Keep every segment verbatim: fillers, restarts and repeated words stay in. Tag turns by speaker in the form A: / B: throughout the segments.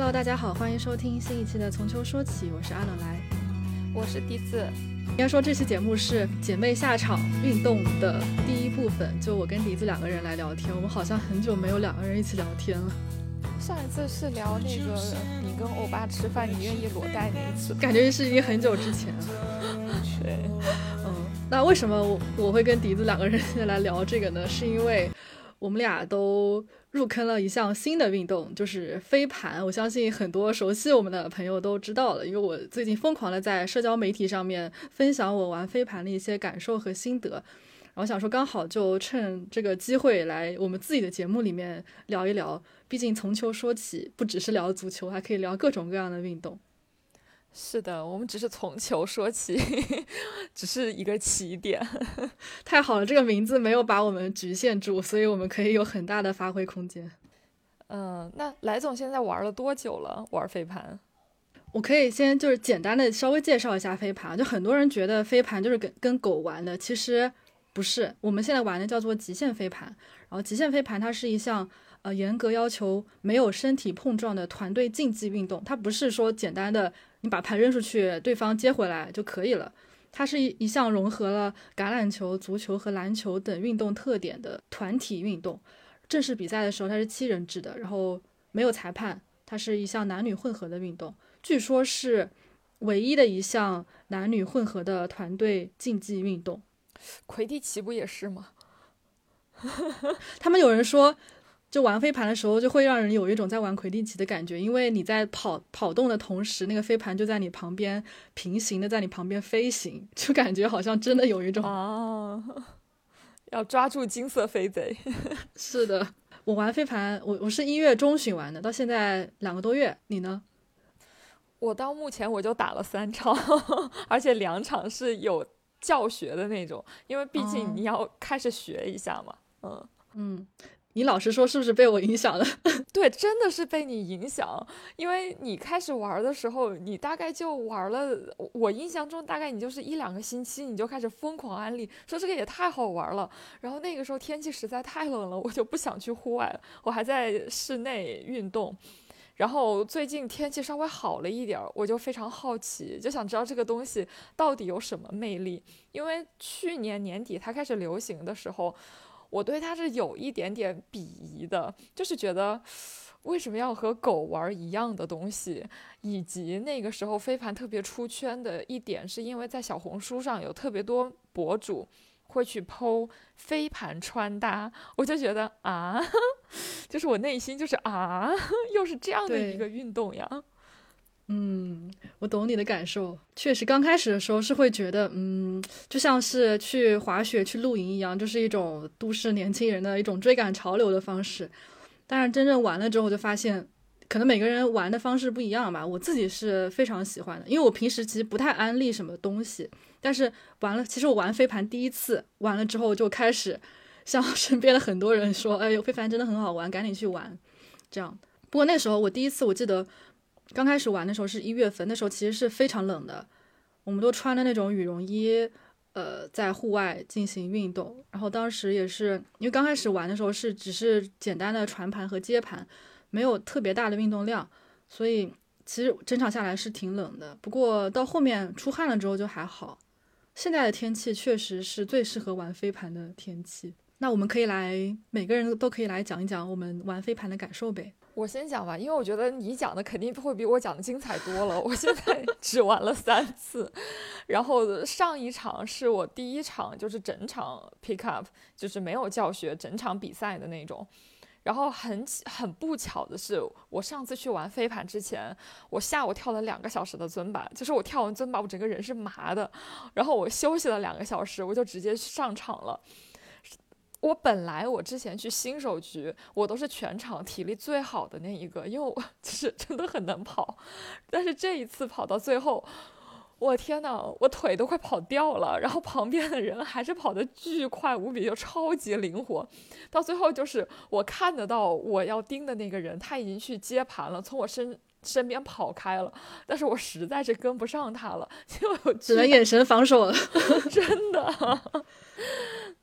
A: Hello， 大家好，欢迎收听新一期的从球说起，我是阿冷来，
B: 我是笛子。
A: 应该说这期节目是姐妹下场运动的第一部分，就我跟笛子两个人来聊天，我们好像很久没有两个人一起聊天了。
B: 上一次是聊那个你跟欧巴吃饭你愿意裸贷那一次，
A: 感觉是已经很久之前了。
B: 对，
A: 嗯，那为什么 我, 我会跟笛子两个人现在来聊这个呢？是因为我们俩都入坑了一项新的运动，就是飞盘。我相信很多熟悉我们的朋友都知道了，因为我最近疯狂的在社交媒体上面分享我玩飞盘的一些感受和心得，然后想说刚好就趁这个机会来我们自己的节目里面聊一聊，毕竟从球说起不只是聊足球，还可以聊各种各样的运动。
B: 是的，我们只是从球说起，只是一个起点。
A: 太好了，这个名字没有把我们局限住，所以我们可以有很大的发挥空间。
B: 嗯，那来总现在玩了多久了？玩飞盘？
A: 我可以先就是简单的稍微介绍一下飞盘。就很多人觉得飞盘就是跟跟狗玩的，其实不是。我们现在玩的叫做极限飞盘，然后极限飞盘它是一项呃严格要求没有身体碰撞的团队竞技运动，它不是说简单的你把盘扔出去对方接回来就可以了，它是一项融合了橄榄球、足球和篮球等运动特点的团体运动。正式比赛的时候它是七人制的，然后没有裁判，它是一项男女混合的运动，据说是唯一的一项男女混合的团队竞技运动。
B: 魁地奇不也是吗？
A: 他们有人说就玩飞盘的时候就会让人有一种在玩魁地奇的感觉，因为你在跑跑动的同时，那个飞盘就在你旁边平行的在你旁边飞行，就感觉好像真的有一种
B: 啊，要抓住金色飞贼。
A: 是的，我玩飞盘，我我是一月中旬玩的，到现在两个多月。你呢？
B: 我到目前我就打了三场，而且两场是有教学的那种，因为毕竟你要开始学一下嘛。
A: 嗯嗯，你老实说是不是被我影响了？
B: 对，真的是被你影响，因为你开始玩的时候你大概就玩了，我印象中大概你就是一两个星期你就开始疯狂安利说这个也太好玩了，然后那个时候天气实在太冷了，我就不想去户外，我还在室内运动。然后最近天气稍微好了一点，我就非常好奇，就想知道这个东西到底有什么魅力。因为去年年底它开始流行的时候，我对它是有一点点鄙夷的，就是觉得为什么要和狗玩一样的东西。以及那个时候飞盘特别出圈的一点是因为在小红书上有特别多博主会去 po 飞盘穿搭，我就觉得啊，就是我内心就是啊，又是这样的一个运动呀。
A: 嗯，我懂你的感受，确实刚开始的时候是会觉得嗯，就像是去滑雪去露营一样，就是一种都市年轻人的一种追赶潮流的方式。但是真正玩了之后就发现可能每个人玩的方式不一样吧，我自己是非常喜欢的，因为我平时其实不太安利什么东西，但是玩了，其实我玩飞盘第一次玩了之后就开始向身边的很多人说，哎呦，飞盘真的很好玩，赶紧去玩这样。不过那时候我第一次我记得刚开始玩的时候是一月份，那时候其实是非常冷的，我们都穿的那种羽绒衣呃，在户外进行运动。然后当时也是因为刚开始玩的时候是只是简单的传盘和接盘，没有特别大的运动量，所以其实整场下来是挺冷的，不过到后面出汗了之后就还好。现在的天气确实是最适合玩飞盘的天气。那我们可以来每个人都可以来讲一讲我们玩飞盘的感受呗。
B: 我先讲吧，因为我觉得你讲的肯定会比我讲的精彩多了。我现在只玩了三次，然后上一场是我第一场，就是整场 pick up， 就是没有教学，整场比赛的那种。然后很很不巧的是，我上次去玩飞盘之前，我下午跳了两个小时的尊巴，就是我跳完尊巴，我整个人是麻的，然后我休息了两个小时，我就直接上场了。我本来我之前去新手局，我都是全场体力最好的那一个，因为我就是真的很能跑。但是这一次跑到最后，我天哪，我腿都快跑掉了，然后旁边的人还是跑得巨快无比，就超级灵活。到最后就是我看得到我要盯的那个人，他已经去接盘了，从我身身边跑开了，但是我实在是跟不上他了，就有
A: 只能眼神防守了。
B: 真的。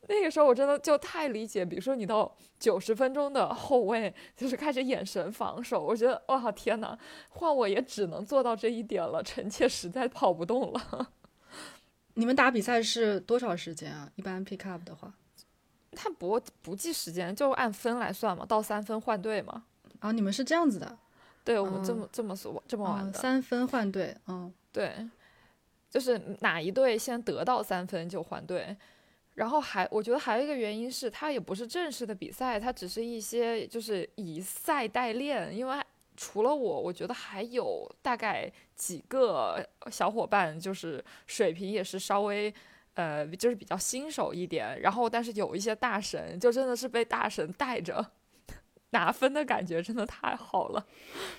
B: 那个时候我真的就太理解，比如说你到九十分钟的后卫，就是开始眼神防守，我觉得哇天哪，换我也只能做到这一点了，臣妾实在跑不动了。
A: 你们打比赛是多少时间啊？一般 pick up 的话，
B: 他不不计时间，就按分来算嘛，到三分换队嘛。
A: 啊，你们是这样子的？
B: 对，我们这么、嗯、这么这么玩的，
A: 三分换队，嗯，
B: 对，就是哪一队先得到三分就换队。然后还我觉得还有一个原因是，它也不是正式的比赛，它只是一些就是以赛代练。因为除了我，我觉得还有大概几个小伙伴，就是水平也是稍微呃，就是比较新手一点。然后但是有一些大神，就真的是被大神带着拿分的感觉，真的太好了。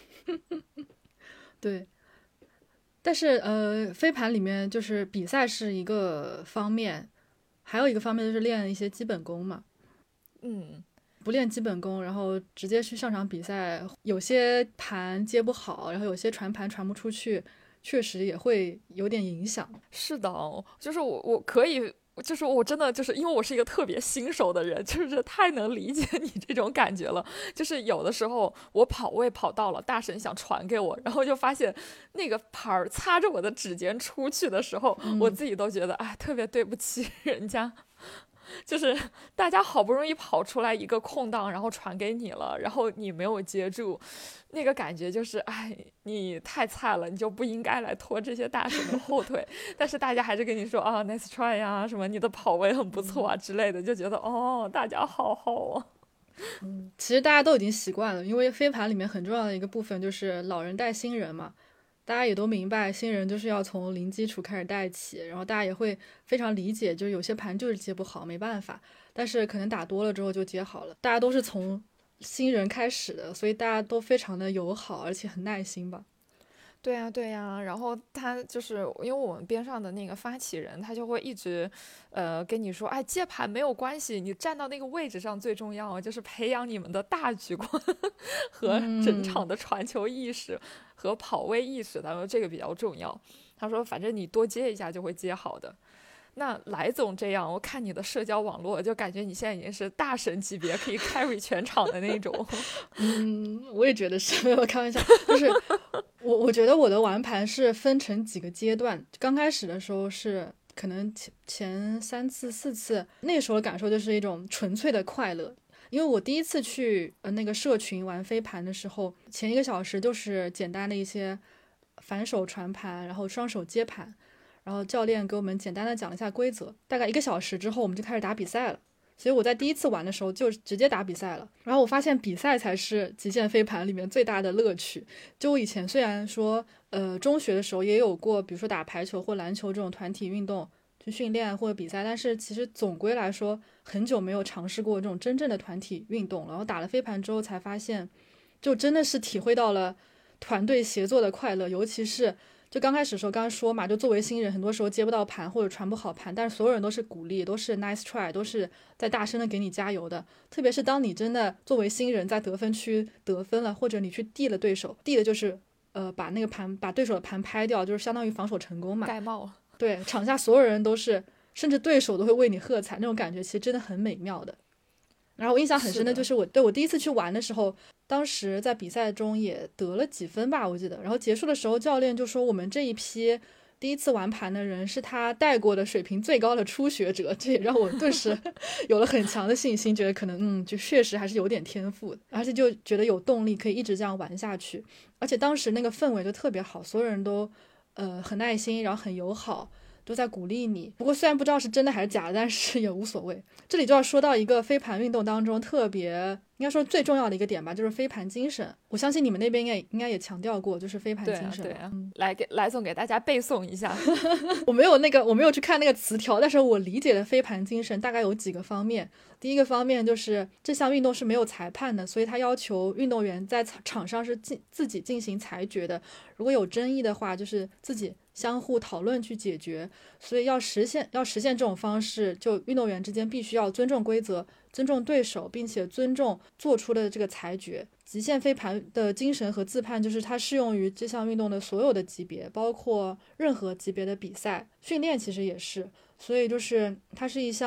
A: 对。但是呃，飞盘里面就是比赛是一个方面。还有一个方面就是练一些基本功嘛，
B: 嗯，
A: 不练基本功，然后直接去上场比赛，有些盘接不好，然后有些传盘传不出去，确实也会有点影响。
B: 是的，就是我我可以，就是我真的就是因为我是一个特别新手的人，就是太能理解你这种感觉了。就是有的时候我跑位跑到了，大神想传给我，然后就发现那个盘擦着我的指尖出去的时候，
A: 嗯、
B: 我自己都觉得哎，特别对不起人家。就是大家好不容易跑出来一个空档，然后传给你了，然后你没有接住，那个感觉就是哎，你太菜了，你就不应该来拖这些大神的后腿。但是大家还是跟你说啊 nice try 呀、啊，什么你的跑位很不错啊之类的，就觉得哦，大家好好啊。
A: 嗯，其实大家都已经习惯了，因为飞盘里面很重要的一个部分就是老人带新人嘛。大家也都明白，新人就是要从零基础开始带起，然后大家也会非常理解，就是有些盘就是接不好，没办法，但是可能打多了之后就接好了。大家都是从新人开始的，所以大家都非常的友好，而且很耐心吧。
B: 对呀，对呀，然后他就是因为我们边上的那个发起人，他就会一直，呃，跟你说，哎，接盘没有关系，你站到那个位置上最重要，就是培养你们的大局观和整场的传球意识和跑位意识，他说这个比较重要。他说，反正你多接一下就会接好的。那来总这样，我看你的社交网络，就感觉你现在已经是大神级别，可以 carry 全场的那种。
A: 嗯，我也觉得是，没有开玩笑，就是我我觉得我的玩盘是分成几个阶段，刚开始的时候是可能前前三次四次，那时候的感受就是一种纯粹的快乐。因为我第一次去呃那个社群玩飞盘的时候，前一个小时就是简单的一些反手传盘，然后双手接盘。然后教练给我们简单的讲了一下规则，大概一个小时之后我们就开始打比赛了。所以我在第一次玩的时候就直接打比赛了。然后我发现比赛才是极限飞盘里面最大的乐趣。就我以前虽然说呃中学的时候也有过比如说打排球或篮球这种团体运动去训练或者比赛，但是其实总归来说很久没有尝试过这种真正的团体运动了。然后打了飞盘之后才发现，就真的是体会到了团队协作的快乐。尤其是就刚开始的时候，刚刚说嘛，就作为新人，很多时候接不到盘或者传不好盘，但是所有人都是鼓励，都是 nice try， 都是在大声的给你加油的。特别是当你真的作为新人在得分区得分了，或者你去递了对手，递的就是呃把那个盘把对手的盘拍掉，就是相当于防守成功嘛。
B: 盖帽。
A: 对，场下所有人都是，甚至对手都会为你喝彩，那种感觉其实真的很美妙的。然后我印象很深的就是我对我第一次去玩的时候，当时在比赛中也得了几分吧，我记得。然后结束的时候，教练就说我们这一批第一次玩盘的人是他带过的水平最高的初学者，这也让我顿时有了很强的信心，觉得可能嗯，就确实还是有点天赋的，而且就觉得有动力可以一直这样玩下去。而且当时那个氛围就特别好，所有人都呃很耐心，然后很友好，都在鼓励你。不过虽然不知道是真的还是假的，但是也无所谓。这里就要说到一个飞盘运动当中特别应该说最重要的一个点吧，就是飞盘精神。我相信你们那边应该应该也强调过，就是飞盘精神。
B: 对啊，对啊。
A: 嗯、
B: 来给来总给大家背诵一下。
A: 我没有那个我没有去看那个词条，但是我理解的飞盘精神大概有几个方面。第一个方面就是这项运动是没有裁判的，所以他要求运动员在场上是自己进行裁决的，如果有争议的话就是自己相互讨论去解决。所以要实现要实现这种方式，就运动员之间必须要尊重规则，尊重对手，并且尊重做出的这个裁决。极限飞盘的精神和自判就是它适用于这项运动的所有的级别，包括任何级别的比赛，训练其实也是。所以就是它是一项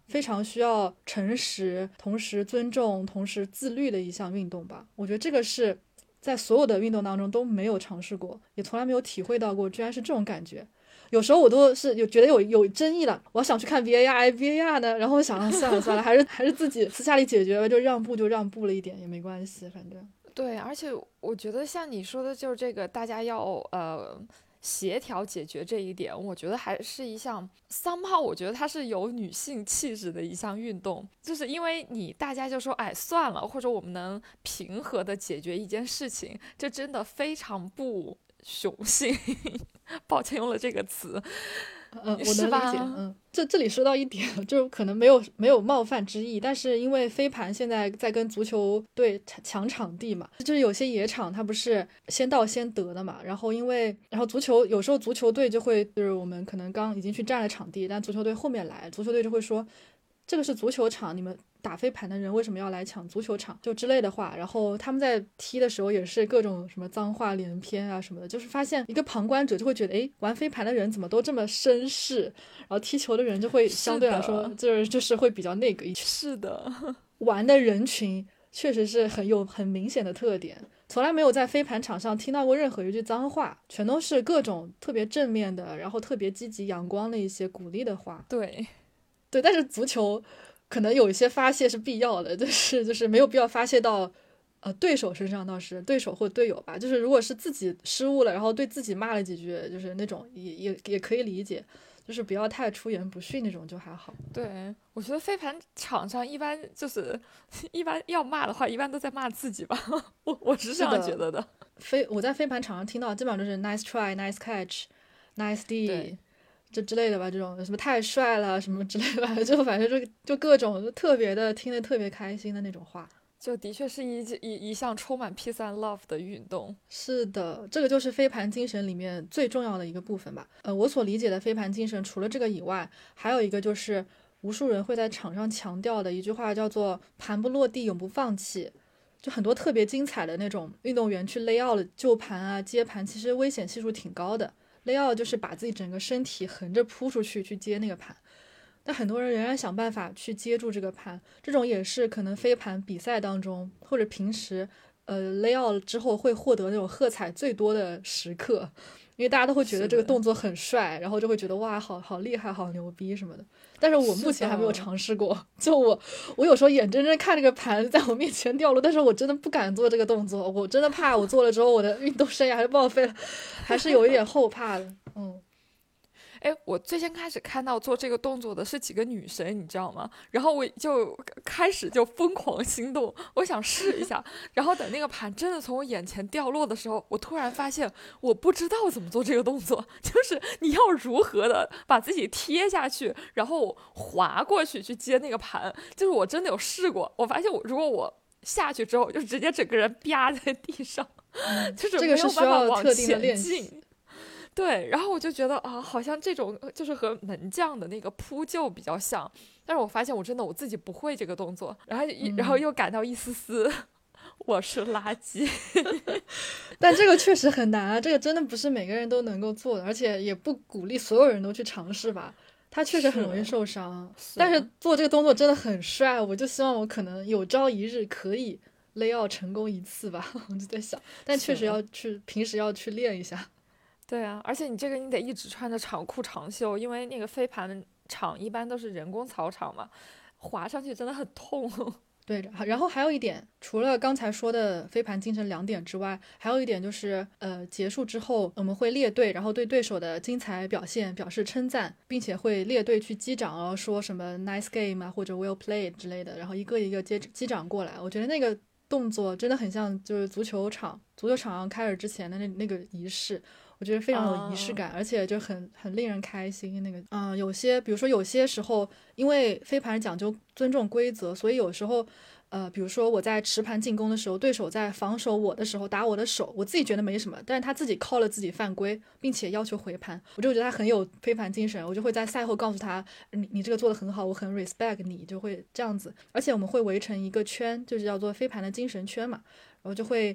A: 非常需要诚实，同时尊重，同时自律的一项运动吧。我觉得这个是在所有的运动当中都没有尝试过，也从来没有体会到过，居然是这种感觉。有时候我都是有觉得有有争议了，我想去看 V A R，V A R 呢，然后想算了算了，还是还是自己私下里解决吧，就让步就让步了一点也没关系，反正。
B: 对，而且我觉得像你说的，就是这个大家要呃。协调解决这一点，我觉得还是一项 somehow 我觉得它是有女性气质的一项运动，就是因为你大家就说哎算了，或者我们能平和的解决一件事情，这真的非常不雄性抱歉用了这个词，
A: 嗯，我能理解。嗯，这这里说到一点，就可能没有没有冒犯之意，但是因为飞盘现在在跟足球队抢场地嘛，就是有些野场它不是先到先得的嘛，然后因为然后足球有时候足球队就会就是我们可能刚已经去占了场地，但足球队后面来，足球队就会说这个是足球场，你们打飞盘的人为什么要来抢足球场，就之类的话。然后他们在踢的时候也是各种什么脏话连篇啊什么的，就是发现一个旁观者就会觉得诶，玩飞盘的人怎么都这么绅士，然后踢球的人就会相对来说就是就是会比较那个一群。
B: 是的，
A: 玩的人群确实是很有很明显的特点，从来没有在飞盘场上听到过任何一句脏话，全都是各种特别正面的，然后特别积极阳光的一些鼓励的话。
B: 对
A: 对，但是足球可能有一些发泄是必要的，就是就是没有必要发泄到呃对手身上，倒是对手或队友吧，就是如果是自己失误了，然后对自己骂了几句，就是那种也也也可以理解，就是不要太出言不逊那种就还好。
B: 对，我觉得飞盘场上一般就是一般要骂的话，一般都在骂自己吧，我我是这样觉得的。
A: 飞我在飞盘场上听到基本上就是 nice try，nice catch，nice D。就之类的吧，这种什么太帅了什么之类的，就反正就就各种就特别的听得特别开心的那种话，
B: 就的确是一一一项充满 peace and love 的运动。
A: 是的，这个就是飞盘精神里面最重要的一个部分吧。呃，我所理解的飞盘精神，除了这个以外，还有一个就是无数人会在场上强调的一句话，叫做“盘不落地，永不放弃”。就很多特别精彩的那种运动员去 lay out 救盘啊、接盘，其实危险系数挺高的。lay out 就是把自己整个身体横着扑出去去接那个盘，但很多人仍然想办法去接住这个盘，这种也是可能飞盘比赛当中或者平时呃 lay out 之后会获得那种喝彩最多的时刻，因为大家都会觉得这个动作很帅，然后就会觉得哇好好厉害好牛逼什么的。但是我目前还没有尝试过，就我我有时候眼睁睁看这个盘在我面前掉落，但是我真的不敢做这个动作，我真的怕我做了之后我的运动生涯就报废了，还是有一点后怕的。嗯，
B: 哎，我最先开始看到做这个动作的是几个女生，你知道吗？然后我就开始就疯狂心动，我想试一下。然后等那个盘真的从我眼前掉落的时候，我突然发现我不知道怎么做这个动作，就是你要如何的把自己贴下去，然后滑过去去接那个盘。就是我真的有试过，我发现我如果我下去之后，就直接整个人啪在地上，就是没有办法往前进。对，然后我就觉得啊，好像这种就是和门将的那个扑救比较像，但是我发现我真的我自己不会这个动作，然后、嗯、然后又感到一丝丝我是垃圾。
A: 但这个确实很难啊，这个真的不是每个人都能够做的，而且也不鼓励所有人都去尝试吧，它确实很容易受伤。是但是做这个动作真的很帅，我就希望我可能有朝一日可以勒奥成功一次吧，我就在想，但确实要去平时要去练一下。
B: 对啊，而且你这个你得一直穿着长裤长袖，因为那个飞盘场一般都是人工草场嘛，滑上去真的很痛。
A: 对，然后还有一点，除了刚才说的飞盘精神两点之外，还有一点就是，呃，结束之后我们会列队，然后对对手的精彩表现表示称赞，并且会列队去击掌，然后说什么 nice game 啊或者 well played 之类的，然后一个一个接击掌过来。我觉得那个动作真的很像就是足球场，足球场上开始之前的那那个仪式。我觉得非常有仪式感， uh... 而且就很很令人开心。那个，嗯、呃，有些比如说有些时候，因为飞盘讲究尊重规则，所以有时候，呃，比如说我在持盘进攻的时候，对手在防守我的时候打我的手，我自己觉得没什么，但是他自己 call 了自己犯规，并且要求回盘，我就觉得他很有飞盘精神，我就会在赛后告诉他，你你这个做得很好，我很 respect 你，就会这样子。而且我们会围成一个圈，就是叫做飞盘的精神圈嘛，然后就会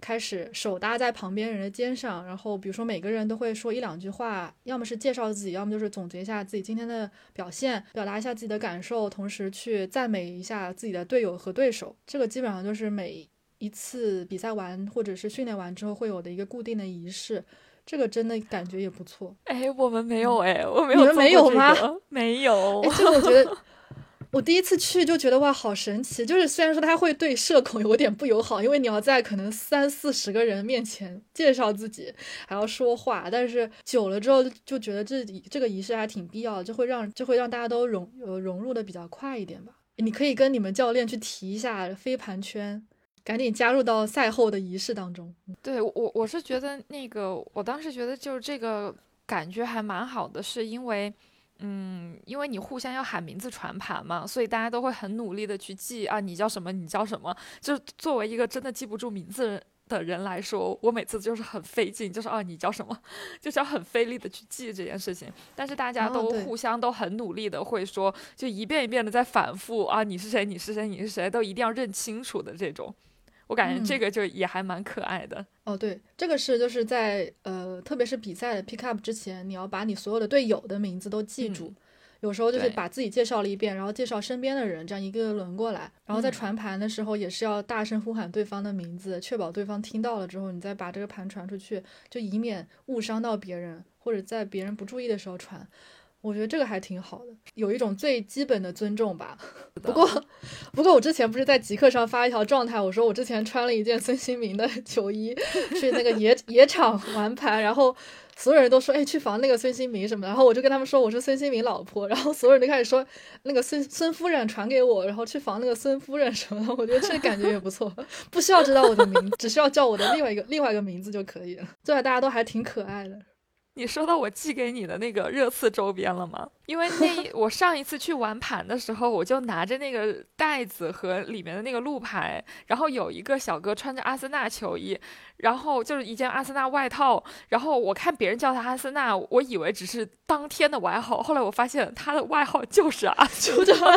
A: 开始手搭在旁边人的肩上，然后比如说每个人都会说一两句话，要么是介绍自己，要么就是总结一下自己今天的表现，表达一下自己的感受，同时去赞美一下自己的队友和对手。这个基本上就是每一次比赛完或者是训练完之后会有的一个固定的仪式，这个真的感觉也不错。
B: 哎，我们没有哎，我没有、
A: 这个，你们没有吗？
B: 没有。
A: 哎，这个我觉得我第一次去就觉得哇好神奇，就是虽然说他会对社恐有点不友好，因为你要在可能三四十个人面前介绍自己还要说话，但是久了之后就觉得这这个仪式还挺必要的，就会让就会让大家都融呃融入的比较快一点吧。你可以跟你们教练去提一下飞盘圈，赶紧加入到赛后的仪式当中。
B: 对，我我是觉得那个我当时觉得就是这个感觉还蛮好的，是因为嗯，因为你互相要喊名字传盘嘛，所以大家都会很努力的去记啊，你叫什么，你叫什么。就作为一个真的记不住名字的人来说，我每次就是很费劲，就是啊，你叫什么，就是要很费力的去记这件事情。但是大家都互相都很努力的会说，就一遍一遍的在反复啊，你是谁，你是谁，你是谁，都一定要认清楚的这种。我感觉这个就也还蛮可爱的。
A: 嗯、哦，对，这个是就是在呃，特别是比赛的 pick up 之前，你要把你所有的队友的名字都记住。嗯、有时候就是把自己介绍了一遍，然后介绍身边的人，这样一个个轮过来。然后在传盘的时候，也是要大声呼喊对方的名字，确保对方听到了之后，你再把这个盘传出去，就以免误伤到别人，或者在别人不注意的时候传。我觉得这个还挺好的，有一种最基本的尊重吧。不过，不过我之前不是在极客上发一条状态，我说我之前穿了一件孙兴民的球衣去那个野野场玩盘，然后所有人都说，哎，去防那个孙兴民什么的。然后我就跟他们说我是孙兴民老婆，然后所有人就开始说那个孙孙夫人传给我，然后去防那个孙夫人什么的。我觉得这感觉也不错，不需要知道我的名字，只需要叫我的另外一个另外一个名字就可以了。这大家都还挺可爱的。
B: 你收到我寄给你的那个热刺周边了吗？因为那我上一次去玩盘的时候，我就拿着那个袋子和里面的那个路牌，然后有一个小哥穿着阿森纳球衣，然后就是一件阿森纳外套，然后我看别人叫他阿森纳，我以为只是当天的外号，后来我发现他的外号就是阿森纳。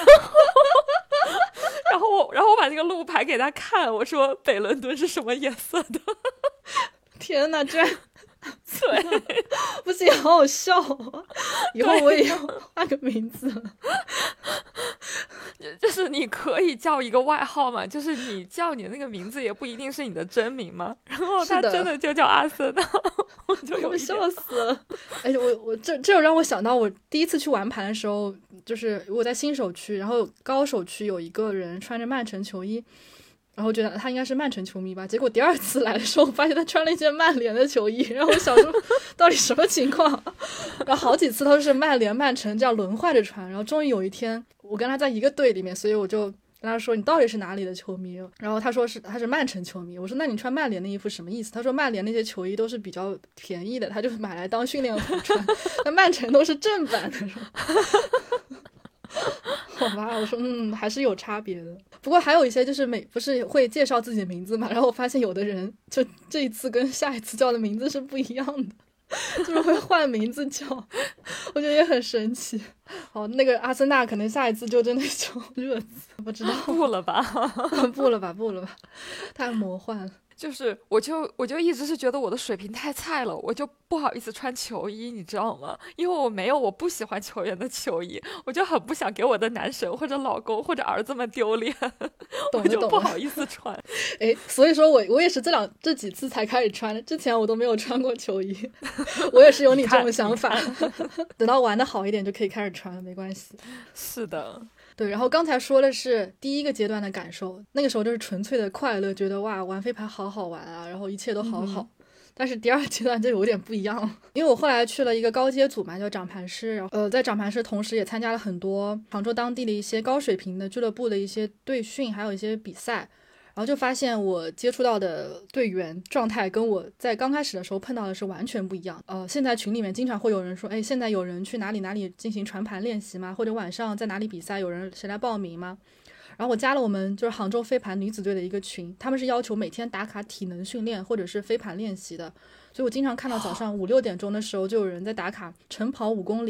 B: 然后我然后我把那个路牌给他看，我说北伦敦是什么颜色的？
A: 天哪，居然
B: 对，
A: 不行，好好笑啊！以后我也要换个名字。
B: 就是你可以叫一个外号嘛，就是你叫你那个名字也不一定是你的真名嘛。然后他真的就叫阿森纳，我就有
A: 笑死了。哎，我我这这让我想到我第一次去玩盘的时候，就是我在新手区，然后高手区有一个人穿着曼城球衣。然后觉得他应该是曼城球迷吧，结果第二次来的时候，我发现他穿了一件曼联的球衣，然后我想说到底什么情况？然后好几次都是曼联、曼城这样轮换着穿，然后终于有一天我跟他在一个队里面，所以我就跟他说你到底是哪里的球迷？然后他说是他是曼城球迷，我说那你穿曼联的衣服什么意思？他说曼联那些球衣都是比较便宜的，他就买来当训练服穿，那曼城都是正版的。好吧，我说嗯，还是有差别的。不过还有一些就是每不是会介绍自己的名字嘛，然后我发现有的人就这一次跟下一次叫的名字是不一样的，就是会换名字叫，我觉得也很神奇。好，那个阿森纳可能下一次就真的叫热刺，不知道
B: 不了吧？
A: 不了吧，不了吧，太魔幻了。
B: 就是我就我就一直是觉得我的水平太菜了，我就不好意思穿球衣，你知道吗？因为我没有我不喜欢球员的球衣，我就很不想给我的男神或者老公或者儿子们丢脸，我就不好意思穿。
A: 哎，所以说我我也是这两这几次才开始穿的，之前我都没有穿过球衣。我也是有你这种想法，等到玩的好一点就可以开始穿了，没关系。
B: 是的。
A: 对，然后刚才说的是第一个阶段的感受，那个时候就是纯粹的快乐，觉得哇玩飞盘好好玩啊，然后一切都好好。嗯、但是第二阶段就有点不一样了，因为我后来去了一个高阶组嘛，叫掌盘师，然后呃在掌盘师同时也参加了很多杭州当地的一些高水平的俱乐部的一些队训，还有一些比赛。然后就发现我接触到的队员状态跟我在刚开始的时候碰到的是完全不一样。呃，现在群里面经常会有人说，哎，现在有人去哪里哪里进行传盘练习吗？或者晚上在哪里比赛，有人谁来报名吗？然后我加了我们就是杭州飞盘女子队的一个群，他们是要求每天打卡体能训练或者是飞盘练习的，所以我经常看到早上五六点钟的时候就有人在打卡晨跑五公里，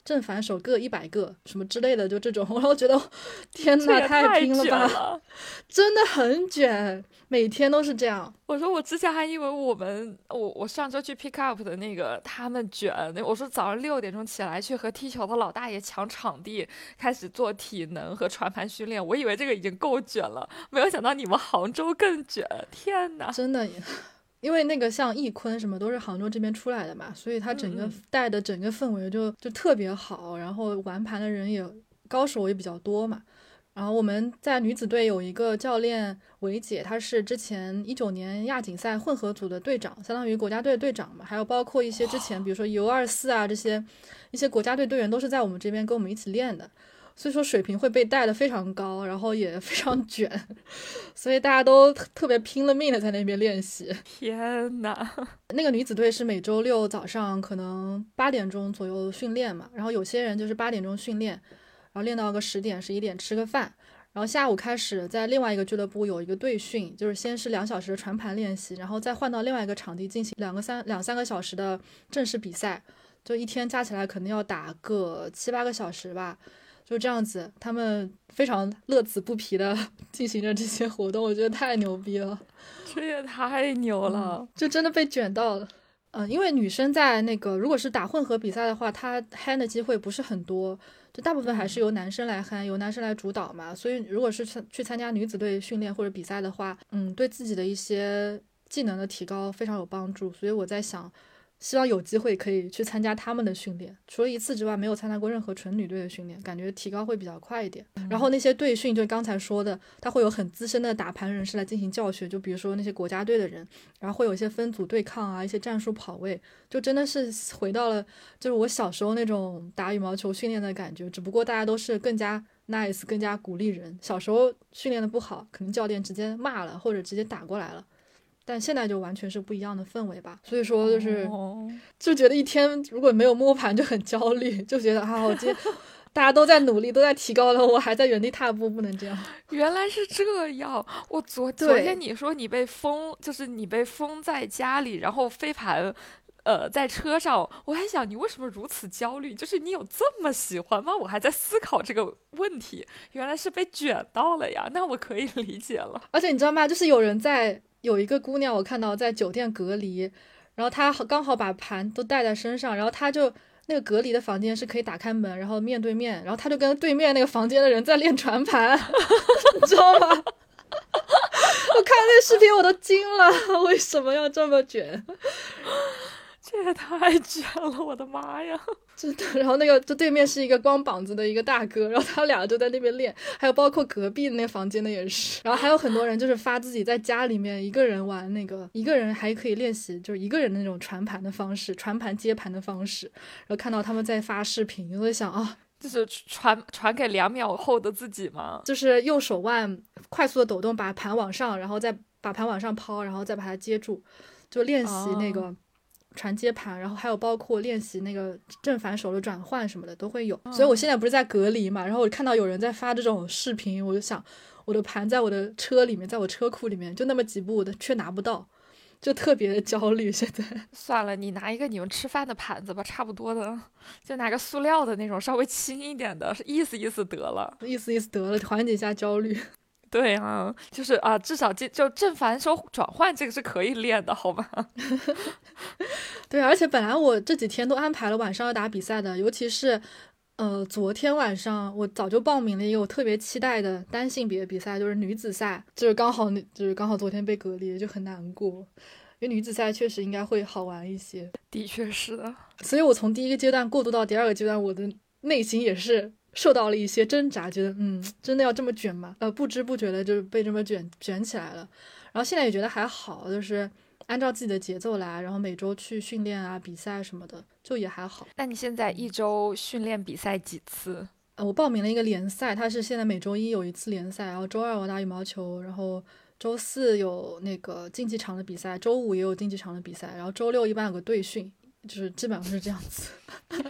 A: 正反手各一百个什么之类的，就这种，然后觉得天哪，太拼了吧，
B: 了
A: 真的很卷，每天都是这样。
B: 我说我之前还以为我们我我上周去 pick up 的那个他们卷，我说早上六点钟起来去和踢球的老大爷抢场地，开始做体能和传盘训练，我以为这个已经够卷了，没有想到你们杭州更卷，天哪，
A: 真的。因为那个像易坤什么都是杭州这边出来的嘛，所以他整个带的整个氛围就就特别好，然后玩盘的人也高手也比较多嘛。然后我们在女子队有一个教练韦姐，她是之前一九年亚锦赛混合组的队长，相当于国家队队长嘛。还有包括一些之前比如说 U 二十四啊这些一些国家队队员都是在我们这边跟我们一起练的。所以说水平会被带得非常高，然后也非常卷，所以大家都特别拼了命的在那边练习。
B: 天哪！
A: 那个女子队是每周六早上可能八点钟左右训练嘛，然后有些人就是八点钟训练，然后练到个十点十一点吃个饭，然后下午开始在另外一个俱乐部有一个队训，就是先是两小时的传盘练习，然后再换到另外一个场地进行两个三两三个小时的正式比赛，就一天加起来可能要打个七八个小时吧。就这样子，他们非常乐此不疲的进行着这些活动，我觉得太牛逼了，
B: 这也太牛了，
A: 嗯、就真的被卷到了。嗯、呃，因为女生在那个如果是打混合比赛的话，她 hand 的机会不是很多，就大部分还是由男生来 hand，由男生来主导嘛。所以如果是去参加女子队训练或者比赛的话，嗯，对自己的一些技能的提高非常有帮助。所以我在想，希望有机会可以去参加他们的训练，除了一次之外没有参加过任何纯女队的训练，感觉提高会比较快一点、嗯、然后那些队训就刚才说的，他会有很资深的打盘人士来进行教学，就比如说那些国家队的人，然后会有一些分组对抗啊，一些战术跑位，就真的是回到了就是我小时候那种打羽毛球训练的感觉，只不过大家都是更加 nice 更加鼓励人，小时候训练的不好可能教练直接骂了或者直接打过来了，但现在就完全是不一样的氛围吧。所以说就是就觉得一天如果没有摸盘就很焦虑，就觉得啊，我今天大家都在努力都在提高了，我还在原地踏步，不能这样。
B: 原来是这样，我昨昨天你说你被封，就是你被封在家里，然后飞盘呃，在车上，我还想你为什么如此焦虑，就是你有这么喜欢吗？我还在思考这个问题，原来是被卷到了呀，那我可以理解了。
A: 而且你知道吗，就是有人在有一个姑娘我看到在酒店隔离，然后她刚好把盘都带在身上，然后她就那个隔离的房间是可以打开门，然后面对面，然后她就跟对面那个房间的人在练传盘你知道吗？我看那视频我都惊了，为什么要这么卷？
B: 这也太卷了，我的妈呀！
A: 真的，然后那个就对面是一个光膀子的一个大哥，然后他俩就在那边练，还有包括隔壁那个房间的也是，然后还有很多人就是发自己在家里面一个人玩那个，一个人还可以练习就是一个人的那种传盘的方式，传盘接盘的方式，然后看到他们在发视频，我在想啊，
B: 就是传传给两秒后的自己吗？
A: 就是右手腕快速的抖动，把盘往上，然后再把盘往上抛，然后再把它接住，就练习那个、哦传接盘，然后还有包括练习那个正反手的转换什么的都会有、嗯、所以我现在不是在隔离嘛，然后我看到有人在发这种视频，我就想我的盘在我的车里面，在我车库里面就那么几步的却拿不到，就特别的焦虑。现在
B: 算了，你拿一个你们吃饭的盘子吧，差不多的，就拿个塑料的那种稍微轻一点的，意思意思得了，
A: 意思意思得了，缓解一下焦虑。
B: 对啊，就是啊，至少就正反手转换这个是可以练的，好吗？
A: 对，而且本来我这几天都安排了晚上要打比赛的，尤其是呃昨天晚上我早就报名了一个我特别期待的单性别比赛，就是女子赛，就是刚好就是刚好昨天被隔离，就很难过，因为女子赛确实应该会好玩一些。
B: 的确是的，
A: 所以我从第一个阶段过渡到第二个阶段，我的内心也是受到了一些挣扎，觉得嗯，真的要这么卷吗？呃，不知不觉的就是被这么卷卷起来了。然后现在也觉得还好，就是按照自己的节奏来，然后每周去训练啊、比赛什么的，就也还好。
B: 那你现在一周训练比赛几次？
A: 呃，我报名了一个联赛，它是现在每周一有一次联赛，然后周二我打羽毛球，然后周四有那个竞技场的比赛，周五也有竞技场的比赛，然后周六一般有个队训。就是基本上是这样子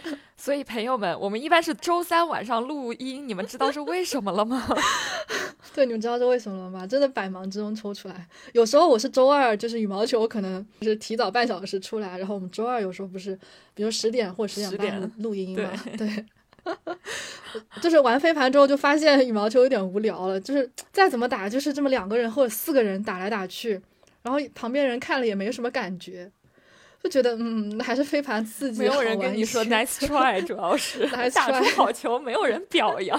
B: 所以朋友们，我们一般是周三晚上录音，你们知道是为什么了吗？
A: 对，你们知道是为什么了吗？真的百忙之中抽出来。有时候我是周二，就是羽毛球可能是提早半小时出来，然后我们周二有时候不是，比如十点或者十点半录音嘛，对。对就是玩飞盘之后就发现羽毛球有点无聊了，就是再怎么打就是这么两个人或者四个人打来打去，然后旁边人看了也没什么感觉，就觉得嗯还是飞盘刺激，
B: 没有人跟你说 nice try， 主要是打出好球没有人表扬。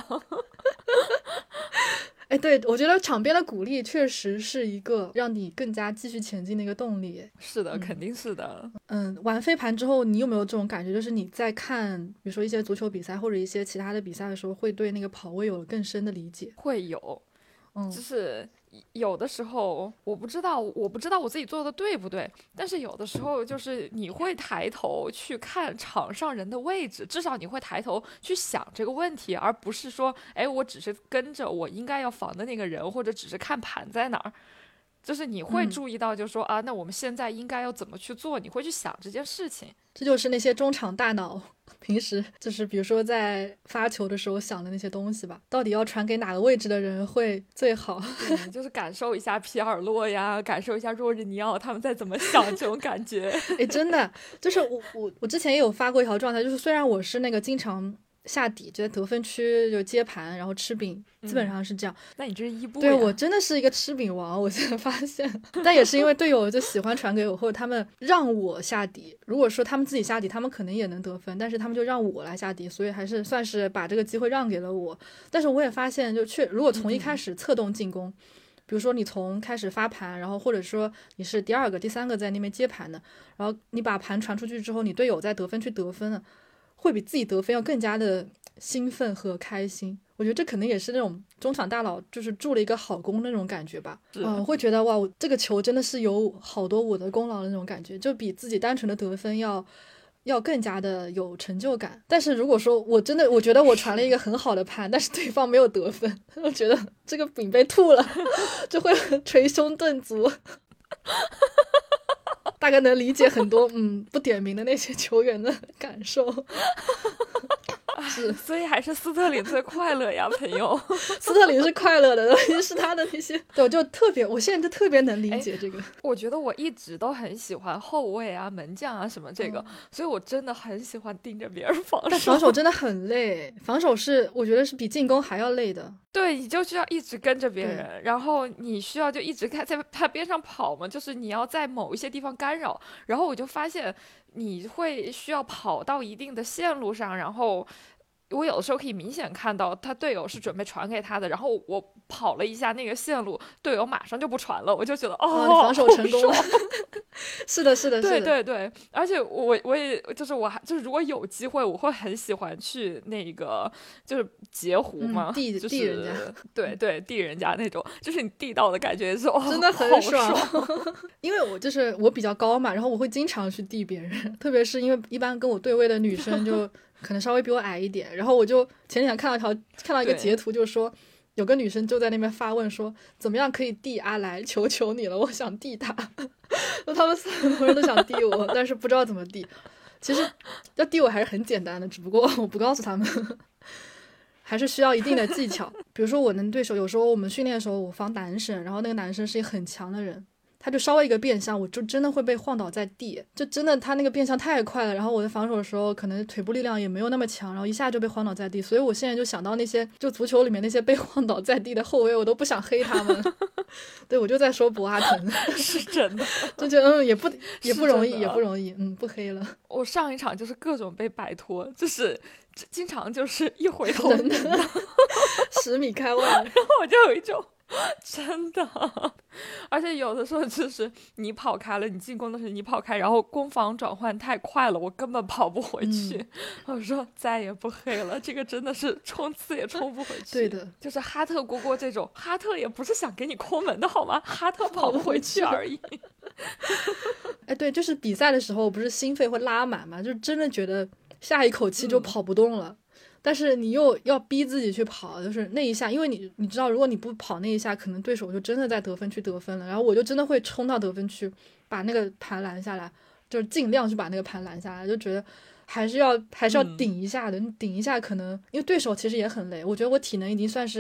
A: 哎，对，我觉得场边的鼓励确实是一个让你更加继续前进的一个动力。
B: 是的，嗯、肯定是的。
A: 嗯，玩飞盘之后，你有没有这种感觉？就是你在看，比如说一些足球比赛或者一些其他的比赛的时候，会对那个跑位有了更深的理解？
B: 会有，
A: 嗯，
B: 就是有的时候我不知道，我不知道我自己做的对不对，但是有的时候就是你会抬头去看场上人的位置，至少你会抬头去想这个问题，而不是说，哎，我只是跟着我应该要防的那个人，或者只是看盘在哪儿。就是你会注意到，就是说、嗯、啊，那我们现在应该要怎么去做？你会去想这件事情。
A: 这就是那些中场大脑平时就是比如说在发球的时候想的那些东西吧，到底要传给哪个位置的人会最好？
B: 对，就是感受一下皮尔洛呀，感受一下若日尼奥他们在怎么想，这种感觉。
A: 哎，真的，就是我我我之前也有发过一条状态，就是虽然我是那个经常下底就在得分区就接盘然后吃饼，基本上是这样、
B: 嗯、那你这是伊布呀。
A: 对，我真的是一个吃饼王，我现在发现。但也是因为队友就喜欢传给我，或者他们让我下底，如果说他们自己下底他们可能也能得分，但是他们就让我来下底，所以还是算是把这个机会让给了我。但是我也发现就确如果从一开始策动进攻、嗯、比如说你从开始发盘，然后或者说你是第二个第三个在那边接盘的，然后你把盘传出去之后，你队友在得分区得分了，会比自己得分要更加的兴奋和开心。我觉得这肯定也是那种中场大佬就是助了一个好攻那种感觉吧。嗯、呃，会觉得哇，我这个球真的是有好多我的功劳的那种感觉，就比自己单纯的得分要要更加的有成就感。但是如果说我真的我觉得我传了一个很好的盘，但是对方没有得分，我觉得这个饼被吐了，就会捶胸顿足。大概能理解很多嗯不点名的那些球员的感受。
B: 是，所以还是斯特林最快乐呀，朋友。
A: 斯特林是快乐的，是他的那些，对，我就特别，我现在就特别能理解这个。
B: 我觉得我一直都很喜欢后卫啊、门将啊什么这个、嗯，所以我真的很喜欢盯着别人防守。
A: 但防守真的很累，防守是我觉得是比进攻还要累的。
B: 对，你就需要一直跟着别人，然后你需要就一直看在他边上跑嘛，就是你要在某一些地方干扰。然后我就发现你会需要跑到一定的线路上，然后我有的时候可以明显看到他队友是准备传给他的，然后我跑了一下那个线路，队友马上就不传了，我就觉得哦，
A: 哦你防守成功了。是的，是的，是的，
B: 对对对，而且我我也就是我还就是如果有机会，我会很喜欢去那个就是截胡嘛，
A: 嗯、递
B: 就是
A: 递人家，
B: 对对递人家那种，就是你递到的感觉是哦，
A: 真的很
B: 爽。
A: 因为我就是我比较高嘛，然后我会经常去递别人，特别是因为一般跟我对位的女生就可能稍微比我矮一点，然后我就前几天看到一条看到一个截图，就是说有个女生就在那边发问说怎么样可以递阿来，求求你了，我想递他。他们所有人都想递我，但是不知道怎么递。其实要递我还是很简单的，只不过我不告诉他们。还是需要一定的技巧。比如说我能对手，有时候我们训练的时候我防男生，然后那个男生是一个很强的人，他就稍微一个变向，我就真的会被晃倒在地，就真的他那个变向太快了，然后我在防守的时候可能腿部力量也没有那么强，然后一下就被晃倒在地。所以我现在就想到那些就足球里面那些被晃倒在地的后卫，我都不想黑他们。对，我就在说博阿滕。
B: 是真的，
A: 就觉得嗯也不也不容易也不容易，嗯不黑了。
B: 我上一场就是各种被摆脱，就是经常就是一回头
A: 真的十米开外，
B: 然后我就有一种真的，而且有的时候就是你跑开了，你进攻的时候你跑开，然后攻防转换太快了，我根本跑不回去、嗯、我说再也不黑了，这个真的是冲刺也冲不回去。
A: 对的，
B: 就是哈特蝈蝈这种，哈特也不是想给你抠门的好吗？哈特跑不回去而已。
A: 哎，对，就是比赛的时候不是心肺会拉满嘛，就真的觉得下一口气就跑不动了、嗯，但是你又要逼自己去跑，就是那一下，因为你你知道，如果你不跑那一下，可能对手就真的在得分区得分了，然后我就真的会冲到得分区，把那个盘拦下来，就是尽量去把那个盘拦下来，就觉得还是要还是要顶一下的，你、嗯、顶一下可能因为对手其实也很累，我觉得我体能已经算是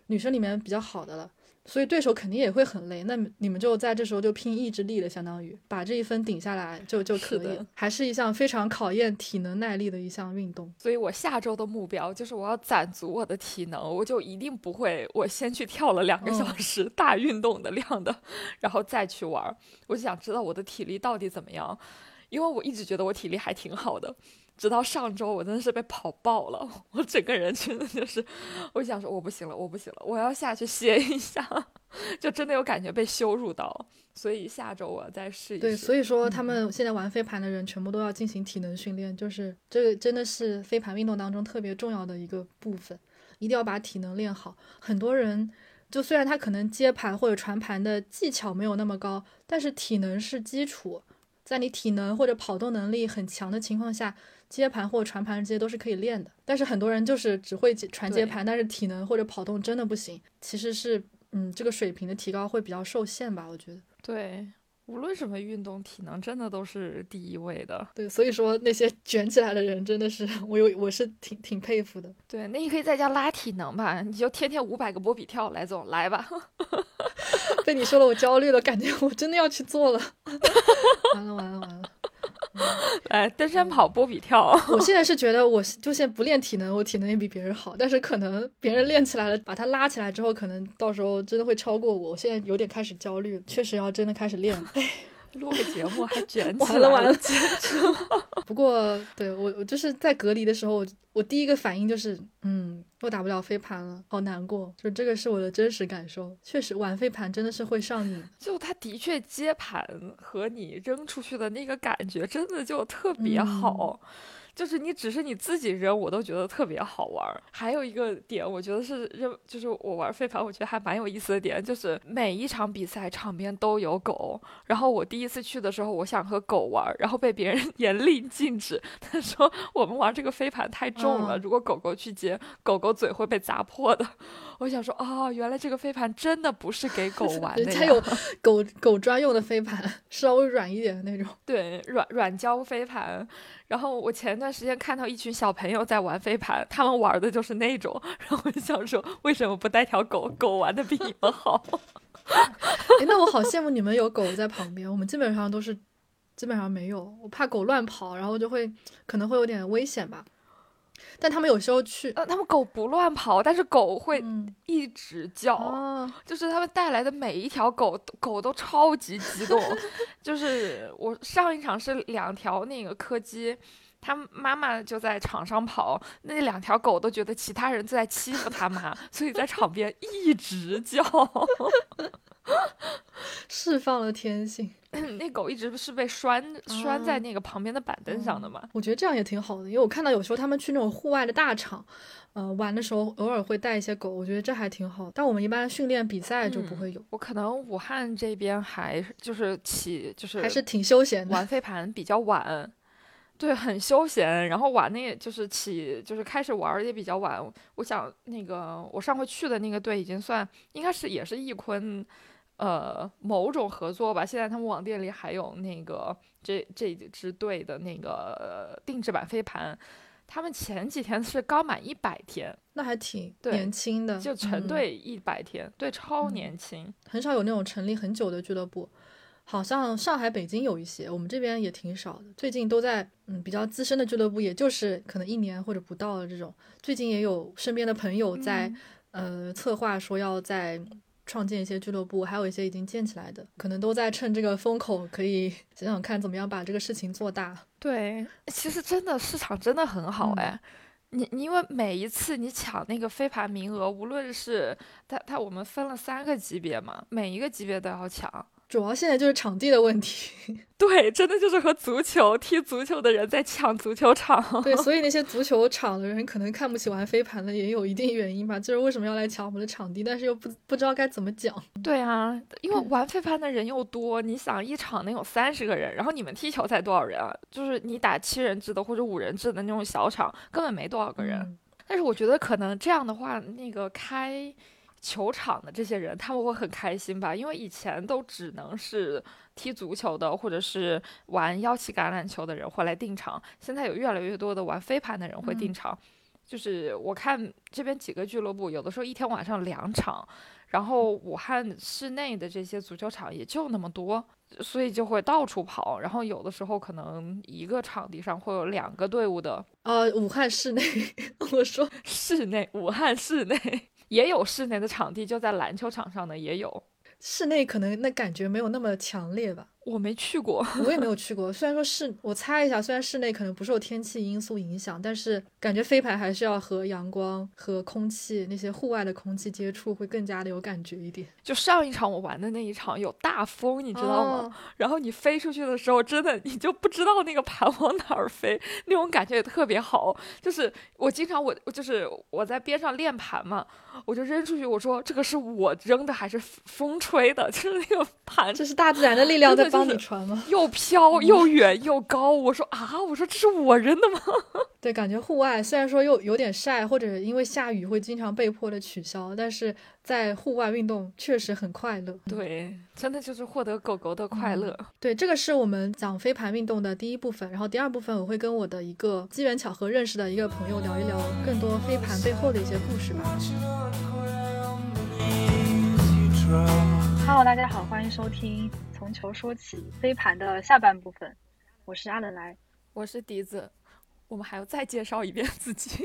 A: 女生里面比较好的了，所以对手肯定也会很累，那你们就在这时候就拼意志力了，相当于把这一分顶下来就就可以了，还是一项非常考验体能耐力的一项运动。
B: 所以我下周的目标就是我要攒足我的体能，我就一定不会我先去跳了两个小时、嗯、大运动的量的，然后再去玩。我就想知道我的体力到底怎么样，因为我一直觉得我体力还挺好的，直到上周我真的是被跑爆了，我整个人真的就是，我想说我不行了，我不行了，我要下去歇一下，就真的有感觉被羞辱到，所以下周我再试一试。
A: 对，所以说他们现在玩飞盘的人全部都要进行体能训练，嗯、就是这个真的是飞盘运动当中特别重要的一个部分，一定要把体能练好。很多人就虽然他可能接盘或者传盘的技巧没有那么高，但是体能是基础，在你体能或者跑动能力很强的情况下，接盘或者传盘这些都是可以练的。但是很多人就是只会传接盘，但是体能或者跑动真的不行，其实是嗯这个水平的提高会比较受限吧，我觉得。
B: 对，无论什么运动，体能真的都是第一位的。
A: 对，所以说那些卷起来的人真的是我有我是挺挺佩服的。
B: 对，那你可以在家拉体能吧，你就天天五百个波比跳，来总来吧。
A: 被你说了我焦虑了，感觉我真的要去做了。完了完了完了。
B: 来登山跑波比跳。
A: 我现在是觉得我就现在不练体能，我体能也比别人好，但是可能别人练起来了，把它拉起来之后，可能到时候真的会超过我。我现在有点开始焦虑，确实要真的开始练。
B: 录个节目还卷起来
A: 完了完了，坚持了。不过对我我就是在隔离的时候，我我第一个反应就是嗯又打不了飞盘了，好难过，就这个是我的真实感受。确实玩飞盘真的是会上瘾，
B: 就它的确接盘和你扔出去的那个感觉真的就特别好、嗯、就是你只是你自己扔我都觉得特别好玩。还有一个点我觉得是就是我玩飞盘我觉得还蛮有意思的点，就是每一场比赛场边都有狗，然后我第一次去的时候我想和狗玩，然后被别人严令禁止，他说我们玩这个飞盘太重了、嗯、如果狗狗去接狗狗嘴会被砸破的。我想说哦，原来这个飞盘真的不是给狗玩的呀，
A: 人家有狗狗专用的飞盘，稍微软一点的那种。
B: 对，软软胶飞盘。然后我前段时间看到一群小朋友在玩飞盘，他们玩的就是那种，然后我就想说为什么不带条狗，狗玩的比你们好。
A: 诶，那我好羡慕你们有狗在旁边，我们基本上都是基本上没有，我怕狗乱跑，然后就会可能会有点危险吧。但他们有时候去
B: 呃，他们狗不乱跑，但是狗会一直叫、
A: 嗯哦、
B: 就是他们带来的每一条狗狗都超级激动。就是我上一场是两条那个柯基，他妈妈就在场上跑，那两条狗都觉得其他人在欺负他妈，所以在场边一直叫。
A: 释放了天性。
B: 那狗一直是被拴拴在那个旁边的板凳上的嘛、
A: 嗯、我觉得这样也挺好的，因为我看到有时候他们去那种户外的大场呃，玩的时候偶尔会带一些狗，我觉得这还挺好，但我们一般训练比赛就不会有、
B: 嗯、我可能武汉这边还就是起就是
A: 还是挺休闲的，
B: 玩飞盘比较晚。对，很休闲，然后玩那就是起就是开始玩也比较晚。我想那个我上回去的那个队已经算应该是也是易坤呃某种合作吧，现在他们网店里还有那个这这支队的那个、呃、定制版飞盘，他们前几天是刚满一百天，
A: 那还挺年轻的，
B: 就成队一百天、嗯、对，超年轻、
A: 嗯、很少有那种成立很久的俱乐部，好像上海北京有一些，我们这边也挺少的，最近都在嗯比较资深的俱乐部，也就是可能一年或者不到的这种，最近也有身边的朋友在、嗯、呃策划说要在创建一些俱乐部，还有一些已经建起来的，可能都在趁这个风口可以想想看怎么样把这个事情做大。
B: 对，其实真的市场真的很好哎、嗯，你因为每一次你抢那个飞盘名额，无论是他他我们分了三个级别嘛，每一个级别都要抢。
A: 主要现在就是场地的问题。
B: 对，真的就是和足球踢足球的人在抢足球场。
A: 对，所以那些足球场的人可能看不起玩飞盘的也有一定原因吧，就是为什么要来抢我们的场地，但是又不不知道该怎么讲。
B: 对啊，因为玩飞盘的人又多，你想一场能有三十个人，然后你们踢球才多少人啊？就是你打七人制的或者五人制的那种小场，根本没多少个人。嗯、但是我觉得可能这样的话，那个开球场的这些人他们会很开心吧，因为以前都只能是踢足球的或者是玩腰旗橄榄球的人会来订场，现在有越来越多的玩飞盘的人会订场、嗯、 就是我看这边几个俱乐部，有的时候一天晚上两场，然后武汉市内的这些足球场也就那么多，所以就会到处跑。然后有的时候可能一个场地上会有两个队伍的。
A: 呃，武汉市内，我说
B: 室内，武汉市内也有室内的场地，就在篮球场上的也有。
A: 室内可能那感觉没有那么强烈吧。
B: 我没去过，
A: 我也没有去过。虽然说室，我猜一下，虽然室内可能不受天气因素影响，但是感觉飞盘还是要和阳光和空气那些户外的空气接触，会更加的有感觉一点。
B: 就上一场我玩的那一场有大风，你知道吗？哦、然后你飞出去的时候，真的你就不知道那个盘往哪儿飞，那种感觉也特别好。就是我经常我就是我在边上练盘嘛，我就扔出去，我说这个是我扔的还是风吹的？就是那个盘，
A: 这是大自然的力量在帮你传吗？
B: 又飘又远又高，我说啊，我说这是我扔的吗？
A: 对，感觉户外虽然说又有点晒，或者因为下雨会经常被迫的取消，但是在户外运动确实很快乐。
B: 对，真的就是获得狗狗的快乐。
A: 嗯、对，这个是我们讲飞盘运动的第一部分，然后第二部分我会跟我的一个机缘巧合认识的一个朋友聊一聊更多飞盘背后的一些故事吧。
C: Hello， 大家好，欢迎收听从球说起飞盘的下半部分，我是阿冷来，
B: 我是笛子，我们还要再介绍一遍自己。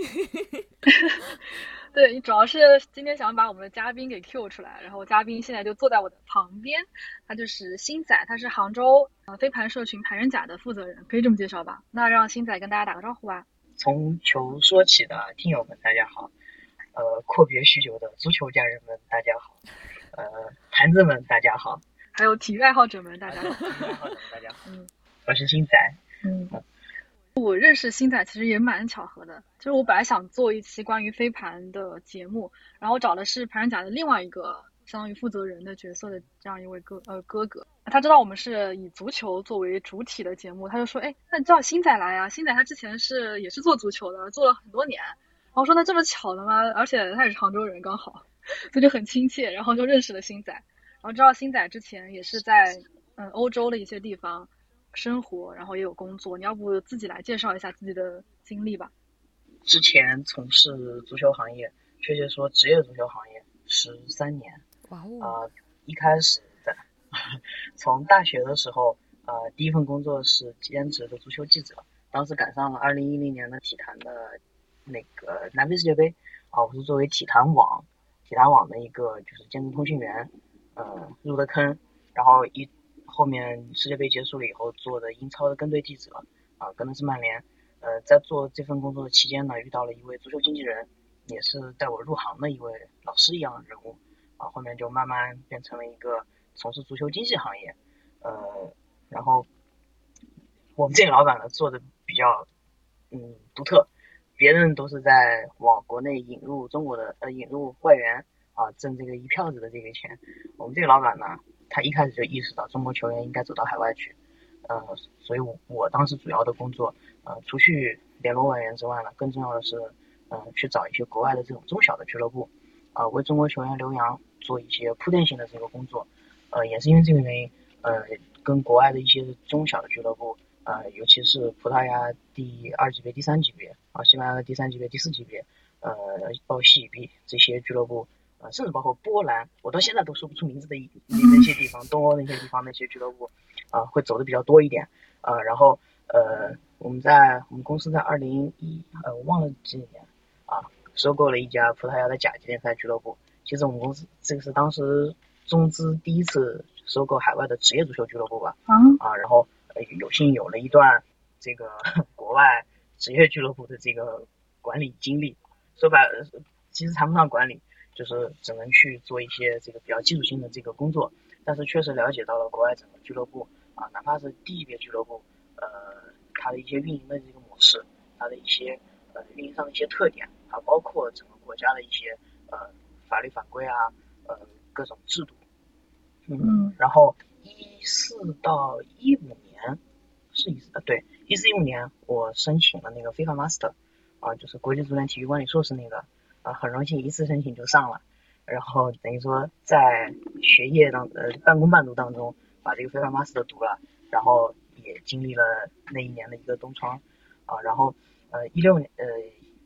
C: 对，主要是今天想把我们的嘉宾给 Q 出来，然后嘉宾现在就坐在我的旁边，他就是星仔，他是杭州呃飞盘社群盘人甲的负责人，可以这么介绍吧？那让星仔跟大家打个招呼吧。
D: 从球说起的听友们大家好，呃，阔别许久的足球家人们大家好，呃，盘子们大家好，
C: 还有体育爱好者们大家好，
D: 体育爱好者们大家好，
C: 嗯，
D: 我是星仔，
C: 嗯。我认识星仔其实也蛮巧合的，就是我本来想做一期关于飞盘的节目，然后找的是盘人甲的另外一个相当于负责人的角色的这样一位哥呃哥哥，他知道我们是以足球作为主体的节目，他就说，哎，那叫星仔来啊，星仔他之前是也是做足球的，做了很多年，然后说那这么巧的吗？而且他也是杭州人刚好，所以就很亲切，然后就认识了星仔，然后知道星仔之前也是在嗯欧洲的一些地方生活，然后也有工作，你要不自己来介绍一下自己的经历吧？
D: 之前从事足球行业，确切说职业足球行业十三年。
B: 哇哦！
D: 呃，一开始的从大学的时候，呃，第一份工作是兼职的足球记者，当时赶上了二零一零年的体坛的那个南非世界杯啊、呃，我是作为体坛网体坛网的一个就是兼职通讯员，呃，入的坑，然后一。后面世界杯结束了以后，做的英超的跟队记者啊，跟的是曼联。呃，在做这份工作的期间呢，遇到了一位足球经纪人，也是带我入行的一位老师一样的人物啊。后面就慢慢变成了一个从事足球经纪行业。呃，然后我们这个老板呢做的比较嗯独特，别人都是在往国内引入中国的呃引入外援啊，挣这个一票子的这个钱。我们这个老板呢，他一开始就意识到中国球员应该走到海外去，呃，所以我我当时主要的工作，呃，除去联络外援之外呢，更重要的是，呃，去找一些国外的这种中小的俱乐部，啊、呃，为中国球员留洋做一些铺垫性的这个工作，呃，也是因为这个原因，呃，跟国外的一些中小的俱乐部，呃，尤其是葡萄牙第二级别、第三级别，啊，西班牙的第三级别、第四级别，呃，包括西乙 B 这些俱乐部。呃，甚至包括波兰，我到现在都说不出名字的一那些地方，东欧那些地方那些俱乐部，啊、呃，会走的比较多一点，啊、呃，然后呃，我们在我们公司在二零一呃我忘了几年啊，收购了一家葡萄牙的甲级联赛俱乐部。其实我们公司这个是当时中资第一次收购海外的职业足球俱乐部吧，
C: 嗯、
D: 啊，然后、呃、有幸有了一段这个国外职业俱乐部的这个管理经历，说白了，其实谈不上管理。就是只能去做一些这个比较基础性的这个工作，但是确实了解到了国外整个俱乐部啊，哪怕是第一级俱乐部，呃，它的一些运营的这个模式，它的一些呃运营上的一些特点啊，包括整个国家的一些呃法律法规啊，呃各种制度，嗯，嗯然后一四到一五年是一四对一四一五年我申请了那个 FIFA Master 啊，就是国际足联体育管理硕士那个。啊，很荣幸一次申请就上了，然后等于说在学业当呃半工半读当中把这个 FIFA Master 读了，然后也经历了那一年的一个冬窗啊，然后呃一六年呃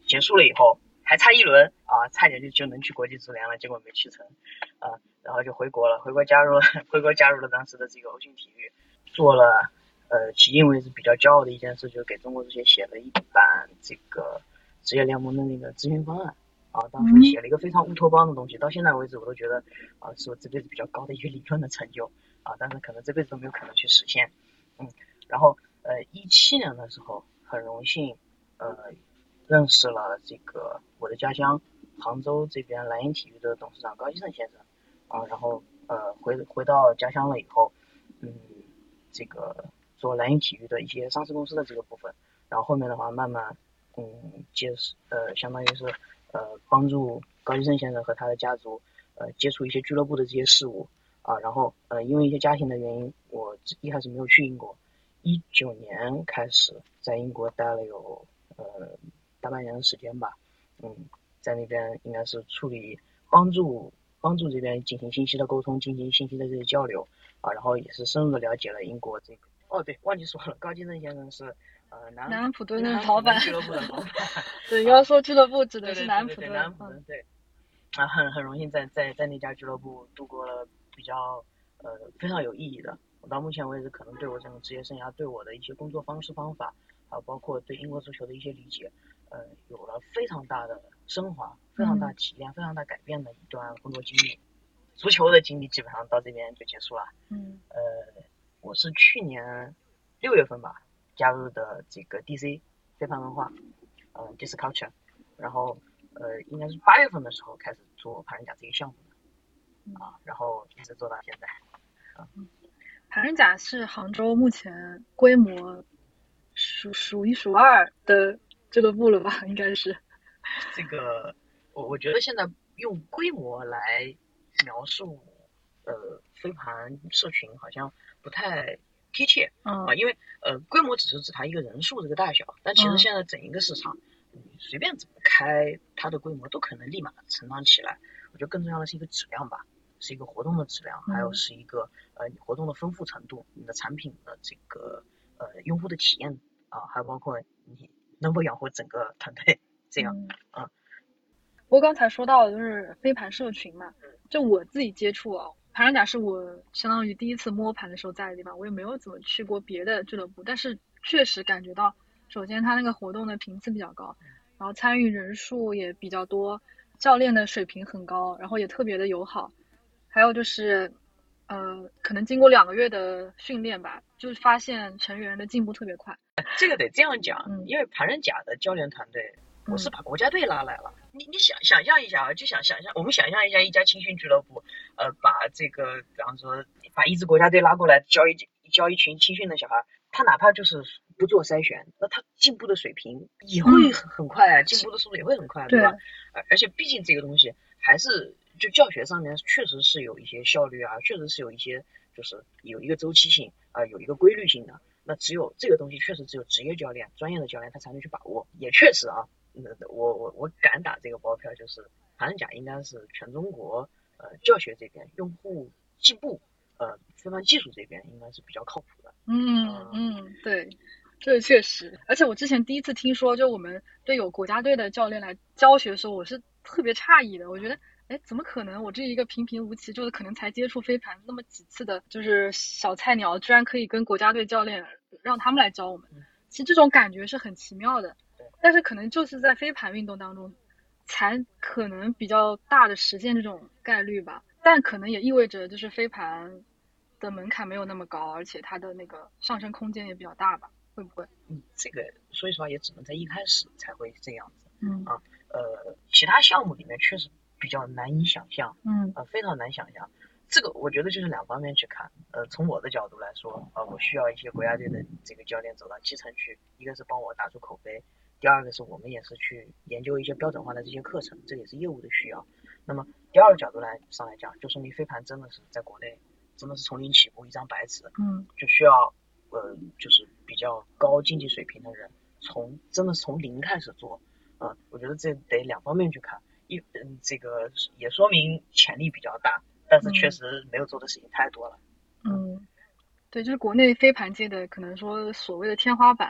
D: 结束了以后还差一轮啊，差点就就能去国际足联了，结果没去成啊，然后就回国了，回国加入了回国加入了当时的这个欧讯体育，做了呃迄今为止比较骄傲的一件事，就是给中国足协写了一版这个职业联盟的那个咨询方案啊，当时写了一个非常乌托邦的东西，到现在为止我都觉得啊是我这辈子比较高的一个理论的成就啊，但是可能这辈子都没有可能去实现。嗯，然后呃一七年的时候很荣幸呃认识了这个我的家乡杭州这边蓝鹰体育的董事长高基胜先生啊，然后呃回回到家乡了以后，嗯，这个做蓝鹰体育的一些上市公司的这个部分，然后后面的话慢慢嗯接呃相当于是呃帮助高基胜先生和他的家族呃接触一些俱乐部的这些事务啊，然后呃因为一些家庭的原因，我一开始没有去英国，一九年开始在英国待了有呃大半年的时间吧，嗯，在那边应该是处理帮助帮助这边进行信息的沟通，进行信息的这些交流啊，然后也是深入的了解了英国这个。哦，对，忘记说了，高基胜先生是呃南
C: 南安普顿的
D: 南安
C: 老板
D: 俱乐部的老板。
C: 对，要说俱乐部指的
D: 对对
C: 是南安普顿。
D: 对对南安普顿对。啊，很很荣幸在在在那家俱乐部度过了比较呃非常有意义的，我到目前为止可能对我整个职业生涯，对我的一些工作方式方法，还有包括对英国足球的一些理解，呃，有了非常大的升华，非常大体验，非常大改变的一段工作经历。足球的经历基本上到这边就结束了。
C: 嗯，
D: 呃，我是去年六月份吧加入的这个 D C 飞盘文化，呃 Disc Culture， 然后呃应该是八月份的时候开始做盘人甲这个项目的啊，然后一直做到现在。啊、
C: 嗯，盘人甲是杭州目前规模数数一数二的俱乐部了吧？应该是。
D: 这个我我觉得现在用规模来描述呃飞盘社群好像不太贴切、
C: 嗯、
D: 啊，因为呃规模只是指它一个人数这个大小，但其实现在整一个市场，你、嗯、随便怎么开，它的规模都可能立马成长起来。我觉得更重要的是一个质量吧，是一个活动的质量，还有是一个呃你活动的丰富程度，你的产品的这个呃用户的体验啊，还有包括你能否养活整个团队这样啊。
C: 嗯，不过刚才说到的就是飞盘社群嘛，就我自己接触啊，盘人甲是我相当于第一次摸盘的时候在的地方，我也没有怎么去过别的俱乐部，但是确实感觉到，首先它那个活动的频次比较高，然后参与人数也比较多，教练的水平很高，然后也特别的友好，还有就是呃，可能经过两个月的训练吧，就发现成员的进步特别快。
D: 这个得这样讲，
C: 嗯、
D: 因为盘人甲的教练团队，
C: 嗯、
D: 我是把国家队拉来了。你你想想象一下啊，就想想象，我们想象一下一家青训俱乐部，呃，把这个比方说把一支国家队拉过来教一教一群青训的小孩，他哪怕就是不做筛选，那他进步的水平也会很很快啊，进步的速度也会很快，对吧？呃，而且毕竟这个东西还是就教学上面确实是有一些效率啊，确实是有一些就是有一个周期性啊、呃，有一个规律性的。那只有这个东西确实只有职业教练、专业的教练他才能去把握，也确实啊，我我我敢打这个包票，就是盘人甲应该是全中国呃教学这边用户进步呃飞盘技术这边应该是比较靠谱的。
C: 嗯嗯，对，这确实，而且我之前第一次听说，就我们队有国家队的教练来教学的时候，我是特别诧异的，我觉得。哎，怎么可能？我这一个平平无奇，就是可能才接触飞盘那么几次的，就是小菜鸟，居然可以跟国家队教练让他们来教我们。其实这种感觉是很奇妙的，但是可能就是在飞盘运动当中，才可能比较大的实现这种概率吧。但可能也意味着，就是飞盘的门槛没有那么高，而且它的那个上升空间也比较大吧？会不会？
D: 嗯，这个说实话也只能在一开始才会这样子。
C: 嗯
D: 啊，呃，其他项目里面确实比较难以想象，
C: 嗯，
D: 呃，非常难想象。这个我觉得就是两方面去看，呃，从我的角度来说，呃，我需要一些国家队的这个教练走到基层去，一个是帮我打出口碑，第二个是我们也是去研究一些标准化的这些课程，这也是业务的需要。那么第二个角度来上来讲，就说明飞盘真的是在国内真的是从零起步，一张白纸，
C: 嗯，
D: 就需要呃就是比较高竞技水平的人，从真的是从零开始做，啊、呃，我觉得这得两方面去看。一嗯，这个也说明潜力比较大，但是确实没有做的事情太多了。
C: 嗯，对，就是国内飞盘界的可能说所谓的天花板，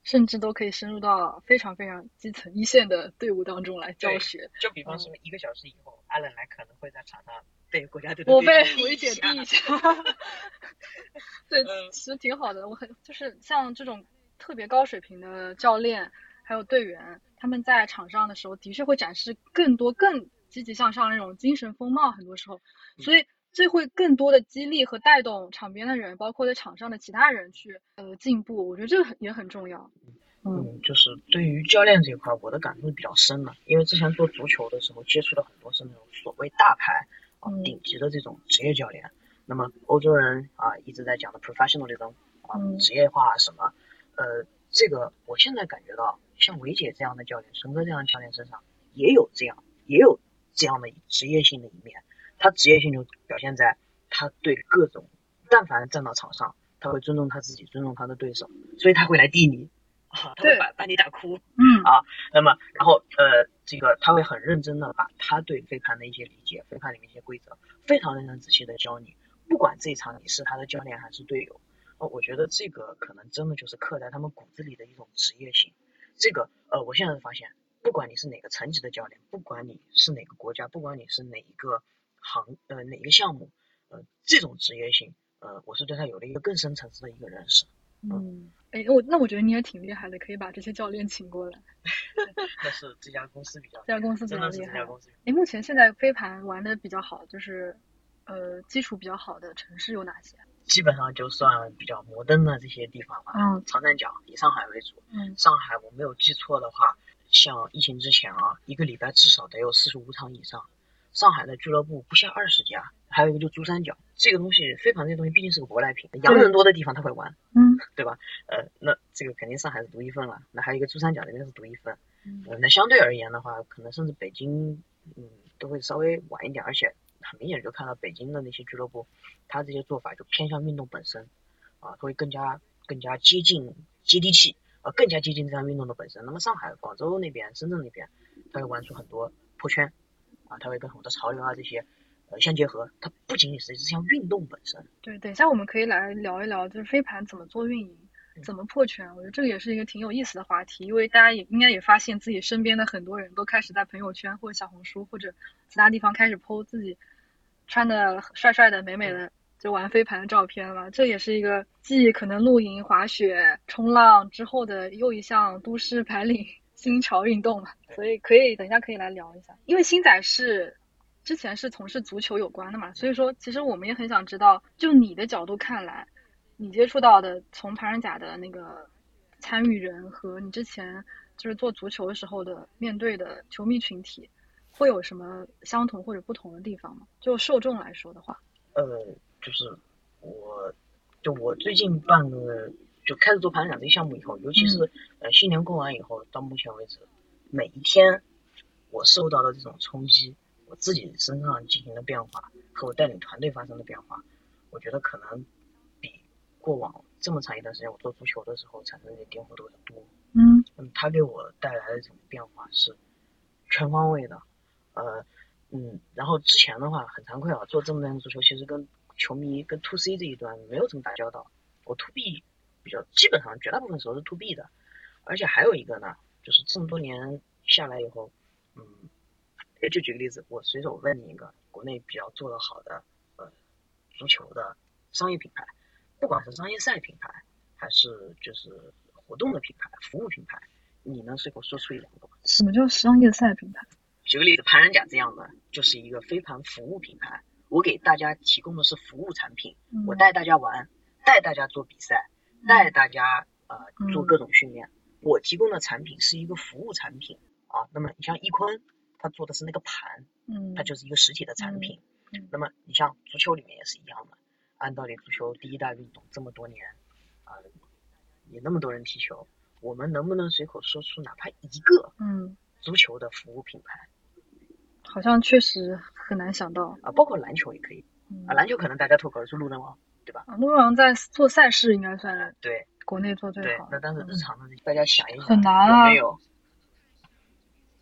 C: 甚至都可以深入到非常非常基层一线的队伍当中来教学。
D: 就比方说一个小时以后，阿冷来可能会在场上被国家队的
C: 我被
D: 队
C: 维姐逼一下。对，其实挺好的。我很就是像这种特别高水平的教练还有队员，他们在场上的时候的确会展示更多更积极向上那种精神风貌，很多时候，所以这会更多的激励和带动场边的人，包括在场上的其他人去呃进步。我觉得这个也很重要。
D: 嗯，就是对于教练这一块，我的感触比较深了，因为之前做足球的时候接触的很多是那种所谓大牌啊、
C: 嗯
D: 顶级的这种职业教练。那么欧洲人啊一直在讲的 professional 这种啊
C: 嗯
D: 职业化什么，呃，这个我现在感觉到像维姐这样的教练，陈哥这样的教练身上也有这样也有这样的职业性的一面。他职业性就表现在他对各种，但凡站到场上，他会尊重他自己，尊重他的对手，所以他会来递你。啊，他会把把你打哭，
C: 嗯
D: 啊，那么然后呃，这个他会很认真的把他对飞盘的一些理解，飞盘里面一些规则，非常认真仔细的教你，不管这一场你是他的教练还是队友，呃，我觉得这个可能真的就是刻在他们骨子里的一种职业性。这个呃，我现在发现，不管你是哪个层级的教练，不管你是哪个国家，不管你是哪一个行呃哪一个项目，呃，这种职业性，呃，我是对他有了一个更深层次的一个认识。
C: 嗯，哎，我那我觉得你也挺厉害的，可以把这些教练请过来。
D: 那是这家公司比较，
C: 这家公司比
D: 真的是
C: 较厉害
D: 这家公司。
C: 哎，目前现在飞盘玩的比较好，就是呃基础比较好的城市有哪些？
D: 基本上就算比较摩登的这些地方吧，
C: 嗯
D: 长三角以上海为主。
C: 嗯
D: 上海我没有记错的话，像疫情之前啊，一个礼拜至少得有四十五场以上。上海的俱乐部不下二十家，还有一个就珠三角，这个东西飞盘这个东西毕竟是个舶来品，洋人多的地方他会玩，
C: 嗯，
D: 对吧？呃，那这个肯定上海是独一份了，那还有一个珠三角那边是独一份。
C: 嗯
D: 呃，那相对而言的话，可能甚至北京，嗯，都会稍微晚一点，而且很明显就看到北京的那些俱乐部，他这些做法就偏向运动本身，啊，会更加更加接近接地气，呃，更加接近这项运动的本身。那么上海、广州那边、深圳那边，他会玩出很多破圈，啊，他会跟很多潮流啊这些呃相结合，它不仅仅是这项运动本身。
C: 对，等一下我们可以来聊一聊，就是飞盘怎么做运营，怎么破圈。我觉得这个也是一个挺有意思的话题，因为大家也应该也发现自己身边的很多人都开始在朋友圈或者小红书或者其他地方开始 po 自己穿的帅帅的、美美的就玩飞盘的照片了。这也是一个继可能露营、滑雪、冲浪之后的又一项都市白领新潮运动嘛，所以可以等一下可以来聊一下。因为星仔是之前是从事足球有关的嘛，所以说其实我们也很想知道，就你的角度看来，你接触到的从盘人甲的那个参与人和你之前就是做足球的时候的面对的球迷群体，会有什么相同或者不同的地方吗？就受众来说的话。
D: 呃，就是我，就我最近办的，就开始做盘人甲这个项目以后，尤其是、呃新年过完以后，到目前为止，每一天我受到的这种冲击，我自己身上进行的变化和我带领团队发生的变化，我觉得可能比过往这么长一段时间我做足球的时候产生的颠覆都要多。
C: 嗯
D: 嗯，它给我带来的这种变化是全方位的，呃，嗯，然后之前的话很惭愧啊，做这么多年的足球，其实跟球迷跟 to C 这一端没有怎么打交道，我 to B 比较基本上绝大部分时候是 to B 的，而且还有一个呢，就是这么多年下来以后，嗯，就举个例子，我随手问你一个国内比较做得好的呃足球的商业品牌，不管是商业赛品牌还是就是活动的品牌、服务品牌，你能随口说出一两个吗？
C: 什么叫商业赛品牌？
D: 举个例子，盘人甲这样的就是一个飞盘服务品牌，我给大家提供的是服务产品，
C: 嗯
D: 我带大家玩，带大家做比赛，带大家呃做各种训练，我提供的产品是一个服务产品啊。那么你像一坤，他做的是那个盘，
C: 嗯
D: 它就是一个实体的产品。
C: 嗯嗯
D: 那么你像足球里面也是一样的，按道理足球第一大运动这么多年啊、呃，也那么多人踢球，我们能不能随口说出哪怕一个
C: 嗯，
D: 足球的服务品牌？
C: 好像确实很难想到
D: 啊，包括篮球也可以
C: 嗯
D: 啊，篮球可能大家脱口而出路人王，对吧？
C: 啊，陆王在做赛事应该算
D: 对
C: 国内做最
D: 对
C: 好，的。
D: 那但是日常的大家想一想，
C: 很难啊
D: 有没有？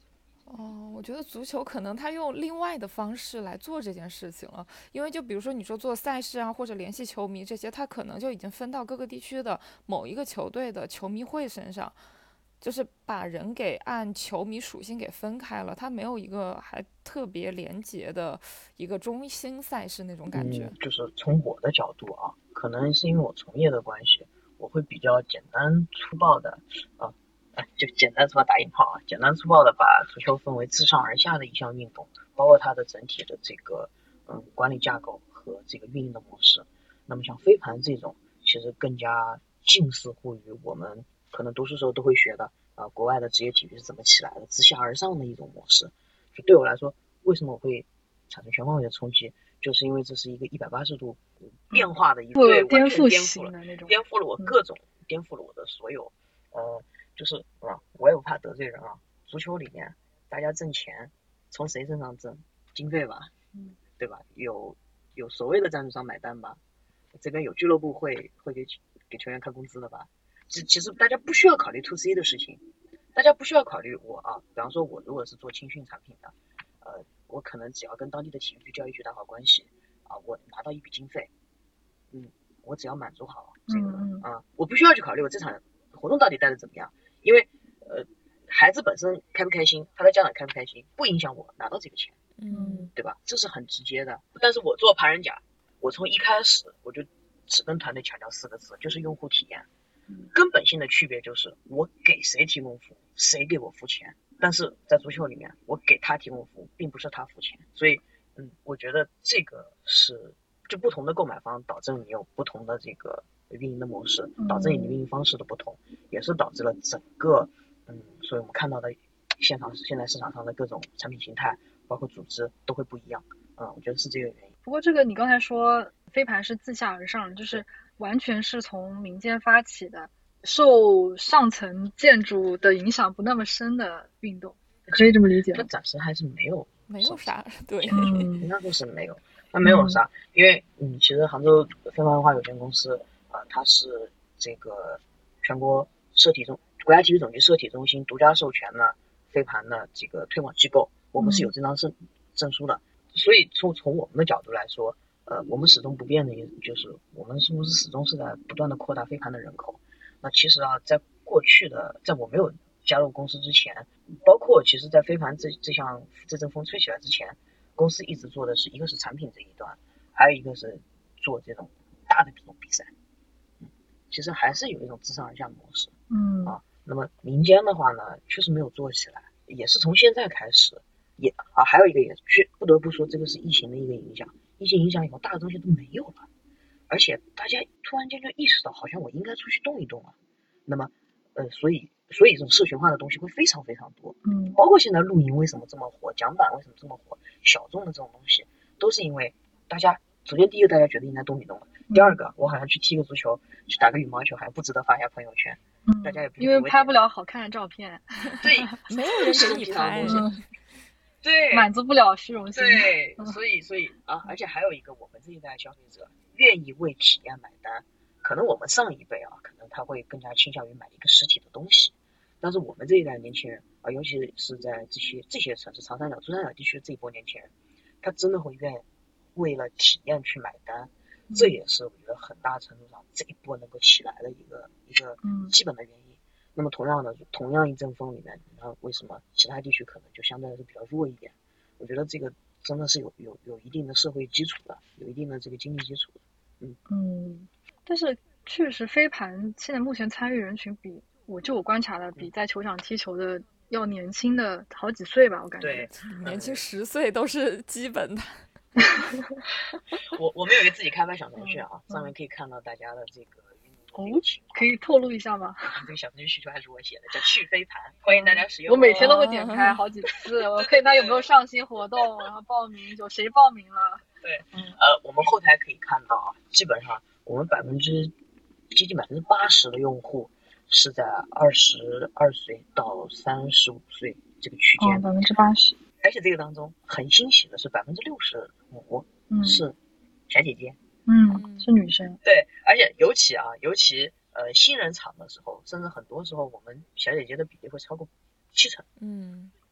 B: 哦，我觉得足球可能他用另外的方式来做这件事情了，因为就比如说你说做赛事啊，或者联系球迷这些，他可能就已经分到各个地区的某一个球队的球迷会身上，就是把人给按球迷属性给分开了，他没有一个还特别连结的一个中心赛事那种感觉。
D: 嗯，就是从我的角度啊，可能是因为我从业的关系，我会比较简单粗暴的啊。哎，就简单粗暴打引号啊，简单粗暴的把足球分为自上而下的一项运动，包括它的整体的这个嗯管理架构和这个运营的模式。那么像飞盘这种，其实更加近似乎于我们可能读书时候都会学的啊、呃，国外的职业体育是怎么起来的，自下而上的一种模式。就对我来说，为什么我会产生全方位的冲击，就是因为这是一个一百八十度变化的一个、嗯、对，
C: 颠覆
D: 颠覆了
C: 那种，
D: 颠覆了我各种，嗯、颠覆了我的所有，呃。就是啊，我也不怕得罪人啊。足球里面大家挣钱，从谁身上挣？经费吧，
C: 嗯，
D: 对吧？有有所谓的赞助商买单吧，这边有俱乐部会会给给球员开工资的吧。其其实大家不需要考虑 to C 的事情，大家不需要考虑我啊。比方说，我如果是做青训产品的，呃，我可能只要跟当地的体育局、教育局打好关系啊，我拿到一笔经费，嗯，我只要满足好这个
C: 嗯
D: 啊，我不需要去考虑我这场活动到底带的怎么样。因为呃，孩子本身开不开心，他的家长开不开心，不影响我拿到这个钱，
B: 嗯，
D: 对吧？这是很直接的。但是我做盘人甲，我从一开始我就只跟团队强调四个字，就是用户体验。根本性的区别就是我给谁提供服务，谁给我付钱。但是在足球里面，我给他提供服务，并不是他付钱。所以，嗯，我觉得这个是就不同的购买方导致你有不同的这个运营的模式，导致你的运营方式的不同，也是导致了整个嗯，所以我们看到的现场现在市场上的各种产品形态，包括组织都会不一样。嗯，我觉得是这个原因。
C: 不过这个你刚才说飞盘是自下而上，就是完全是从民间发起的，受上层建筑的影响不那么深的运动，可以这么理解吗？
D: 它暂时还是没有
B: 没有啥，对，
D: 应该说是没有，它没有啥，嗯、因为嗯，其实杭州飞盘文化有限公司啊、呃，它是这个全国社体中国家体育总局社体中心独家授权的飞盘的这个推广机构，我们是有这张证、嗯、证书的，所以从从我们的角度来说，呃，我们始终不变的就是我们是不是始终是在不断的扩大飞盘的人口。那其实啊，在过去的，在我没有加入公司之前，包括其实在飞盘这这项这阵风吹起来之前，公司一直做的是一个是产品这一端，还有一个是做这种大的这种比赛。嗯，其实还是有一种自上而下的模式。
C: 嗯
D: 啊，那么民间的话呢，确实没有做起来，也是从现在开始，也啊还有一个也确不得不说，这个是疫情的一个影响。疫情影响以后，大的东西都没有了，而且大家突然间就意识到，好像我应该出去动一动了。那么，呃，所以所以这种社群化的东西会非常非常多。
C: 嗯，
D: 包括现在露营为什么这么火，桨板为什么这么火，小众的这种东西，都是因为大家首先第一个大家觉得应该动一动了，
C: 嗯、
D: 第二个我好像去踢个足球，去打个羽毛球还不值得发一下朋友圈。
C: 嗯，
D: 大家也不
C: 因为拍不了好看的照片。
D: 对，
B: 没有人给你拍。
C: 嗯
D: 对，
C: 满足不了虚荣心。
D: 对，所以所以啊，而且还有一个，我们这一代消费者愿意为体验买单。可能我们上一辈啊，可能他会更加倾向于买一个实体的东西，但是我们这一代年轻人啊，尤其是在这些这些城市，长三角、珠三角地区的这一波年轻人，他真的会愿意为了体验去买单。嗯、这也是我觉得很大程度上这一波能够起来的一个一个基本的原因。嗯那么同样的，同样一阵风里面，那为什么其他地区可能就相对来说比较弱一点？我觉得这个真的是有有有一定的社会基础的，有一定的这个经济基础的。嗯
C: 嗯，但是确实飞盘现在目前参与人群比我就我观察的比在球场踢球的要年轻的好几岁吧，我感觉。
D: 对，
B: 年轻十岁都是基本的。
D: 我我们有一个自己开发小程序啊，嗯、上面可以看到大家的这个。
C: 哦，可以透露一下吗？
D: 这个小程序需求还是我写的，叫去飞盘，欢迎大家使用。
C: 我每天都会点开好几次，我看他有没有上新活动，然后报名，有谁报名了。
D: 对，嗯，呃，我们后台可以看到啊，基本上我们百分之接近百分之八十的用户是在二十二岁到三十五岁这个区间，
C: 百分之八十。
D: 而且这个当中很欣喜的是百分之六十五是小姐姐。
C: 嗯，是女生。
D: 对，而且尤其啊，尤其呃新人场的时候，甚至很多时候我们小姐姐的比例会超过七成。
B: 嗯，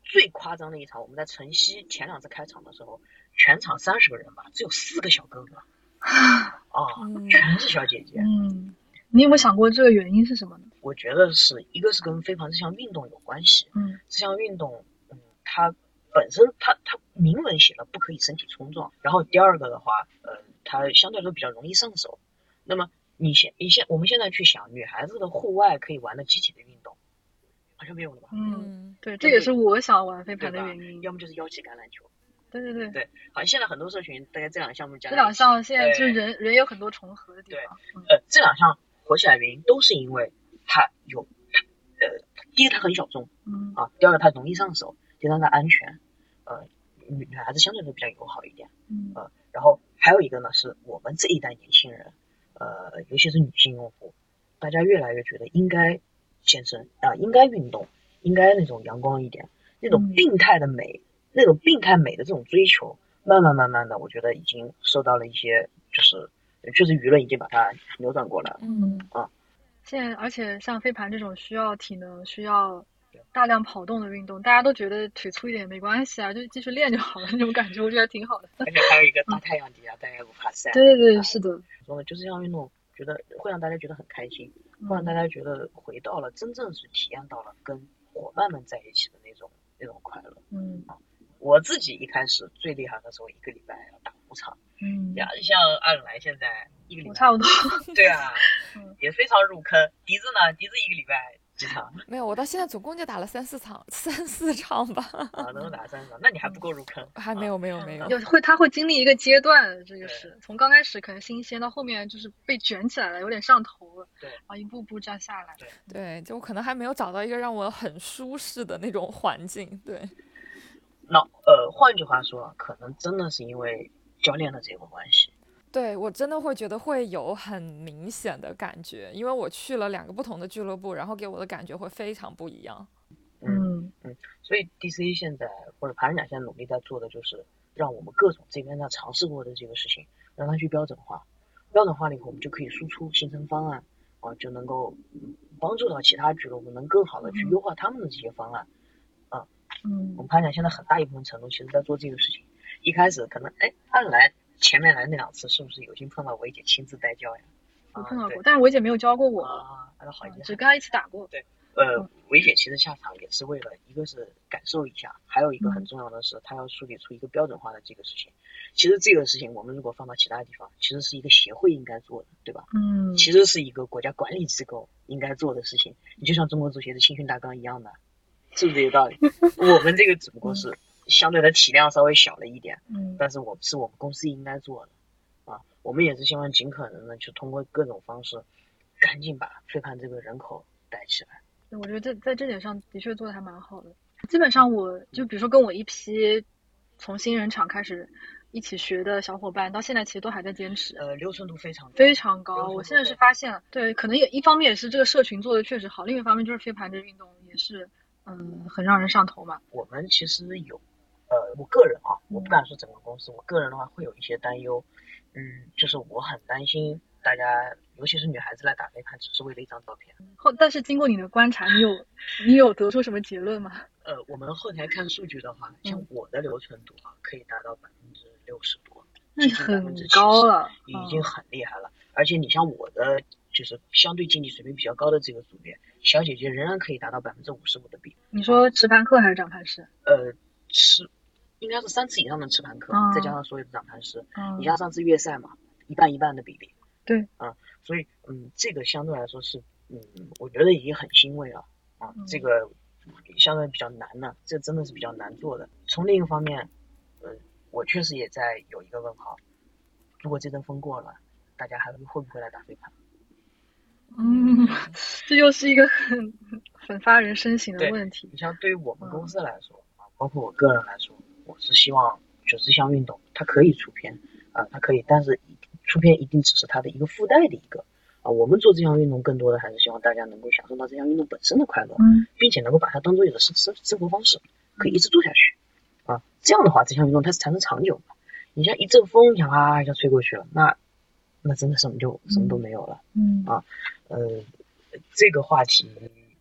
D: 最夸张的一场，我们在晨曦前两次开场的时候，全场三十个人吧，只有四个小哥哥，啊，
B: 嗯
D: 全是小姐姐。
C: 嗯，你有没有想过这个原因是什么呢？
D: 我觉得是一个是跟飞盘这项运动有关系，
C: 嗯
D: 这项运动，嗯，它本身它它明文写了不可以身体冲撞，然后第二个的话，呃，它相对来说比较容易上手。那么你现你现我们现在去想，女孩子的户外可以玩的集体的运动，好像没有了吧？
C: 嗯，
B: 嗯
C: 对，这也是我想玩飞
D: 对吧
C: 盘的原因。
D: 要么就是腰旗橄榄球。
C: 对对对，
D: 对，好像现在很多社群大概这两个项目加
C: 这两项现在就是
D: 对
C: 人人有很多重合的地方。嗯
D: 呃，这两项火起来的原因都是因为它有，呃，第一个它很小众
C: 嗯
D: 啊，第二个它容易上手，第三个它安全，呃，女女孩子相对来说比较友好一点，
C: 嗯
D: 呃，然后还有一个呢是我们这一代年轻人，呃，尤其是女性用户，大家越来越觉得应该健身啊、应该运动，应该那种阳光一点，那种
C: 嗯
D: 病态的美，那种病态美的这种追求，慢慢慢慢的，我觉得已经受到了一些，就是确实舆论已经把它扭转过来了。
B: 嗯
D: 啊，
C: 现在而且像飞盘这种需要体能、需要大量跑动的运动，大家都觉得腿粗一点没关系啊，就继续练就好了那种感觉，我觉得挺好的。
D: 而且还有一个大太阳底下大家不怕晒。
C: 对对对，
D: 啊
C: 是的。
D: 说呢，就是这项运动，觉得会让大家觉得很开心，
C: 嗯
D: 会让大家觉得回到了真正是体验到了跟伙伴们在一起的那种那种快乐。
C: 嗯
D: 我自己一开始最厉害的时候，一个礼拜要打五场，
C: 嗯，
D: 呀，像二冷来现在一个礼拜，
C: 我差不多。
D: 对啊
C: 嗯，
D: 也非常入坑。笛子呢，笛子一个礼拜几场
B: 没有，我到现在总共就打了三四场，三四场吧，
D: 啊？能够打三场，那你还不够入坑，
B: 还没有没有没有。
C: 有会，他会经历一个阶段，这个是从刚开始可能新鲜，到后面就是被卷起来了，有点上头了，
D: 对，
C: 啊，一步步这样下来。
D: 对
B: 对，就我可能还没有找到一个让我很舒适的那种环境。对，
D: 那呃，换句话说，可能真的是因为教练的这个关系。
B: 对我真的会觉得会有很明显的感觉，因为我去了两个不同的俱乐部，然后给我的感觉会非常不一样。
C: 嗯
D: 嗯，所以 D C 现在或者盘人甲现在努力在做的就是让我们各种这边呢尝试过的这个事情，让它去标准化。标准化了以后，我们就可以输出形成方案啊，就能够嗯帮助到其他俱乐部能更好的去优化他们的这些方案。啊，
C: 嗯
D: 我们盘甲现在很大一部分程度其实在做这个事情。一开始可能哎，按来前面来那两次是不是有幸碰到维姐亲自带教呀？啊
C: 我碰到过，但是维姐没有教过我，
D: 啊，那好一点。
C: 只跟她一起打过。
D: 呃，维姐其实下场也是为了一个是感受一下，还有一个很
C: 嗯
D: 重要的是，她要树立出一个标准化的这个事情。其实这个事情我们如果放到其他地方，其实是一个协会应该做的，对吧？
C: 嗯
D: 其实是一个国家管理机构应该做的事情。你就像中国足协的青训大纲一样的，是不是有道理？我们这个只不过是相对的体量稍微小了一点，
C: 嗯
D: 但是我是我们公司应该做的啊。我们也是希望尽可能的去通过各种方式，赶紧把飞盘这个人口带起来。
C: 我觉得在在这点上的确做的还蛮好的。基本上我就比如说跟我一批从新人场开始一起学的小伙伴，到现在其实都还在坚持，
D: 呃，留存度非常高
C: 非常高。
D: 留存度
C: 我现在是发现了，对，可能也一方面也是这个社群做的确实好，另一方面就是飞盘这个运动也是嗯很让人上头嘛。
D: 我们其实有，呃，我个人啊，我不敢说整个公司，我个人的话会有一些担忧，嗯，就是我很担心大家，尤其是女孩子来打飞盘，只是为了一张照片。
C: 后但是经过你的观察，你有你有得出什么结论吗？
D: 呃，我们后台看数据的话，像我的留存度啊，可以达到百分之六十多，
C: 那
D: 接近百分
C: 很
D: 之
C: 高了，
D: 已经很厉害了。而且你像我的，就是相对竞技水平比较高的这个组别，小姐姐仍然可以达到百分之五十五的比。
C: 你说持盘课还是掌盘式？
D: 呃，吃应该是三次以上的持盘课，
C: 嗯
D: 再加上所有的掌盘师。
C: 嗯
D: 你像上次月赛嘛，一半一半的比例。
C: 对
D: 啊，所以嗯，这个相对来说是嗯，我觉得已经很欣慰了啊。
C: 嗯
D: 这个相对比较难的，这真的是比较难做的。从另一方面，呃，我确实也在有一个问号，如果这阵风过了，大家还会会不会来打飞盘？
C: 嗯，这又是一个很很发人深省的
D: 对
C: 问题。
D: 你像对于我们公司来说啊，包括我个人来说，我是希望就这项运动它可以出片啊，它可以，但是出片一定只是它的一个附带的一个啊。我们做这项运动更多的还是希望大家能够享受到这项运动本身的快乐，
C: 嗯
D: 并且能够把它当做一种生生生活方式，可以一直做下去啊。这样的话，这项运动它是才能长久的。你像一阵风一下啊一下吹过去了，那那真的什么就什么都没有了。
C: 嗯
D: 啊，呃，这个话题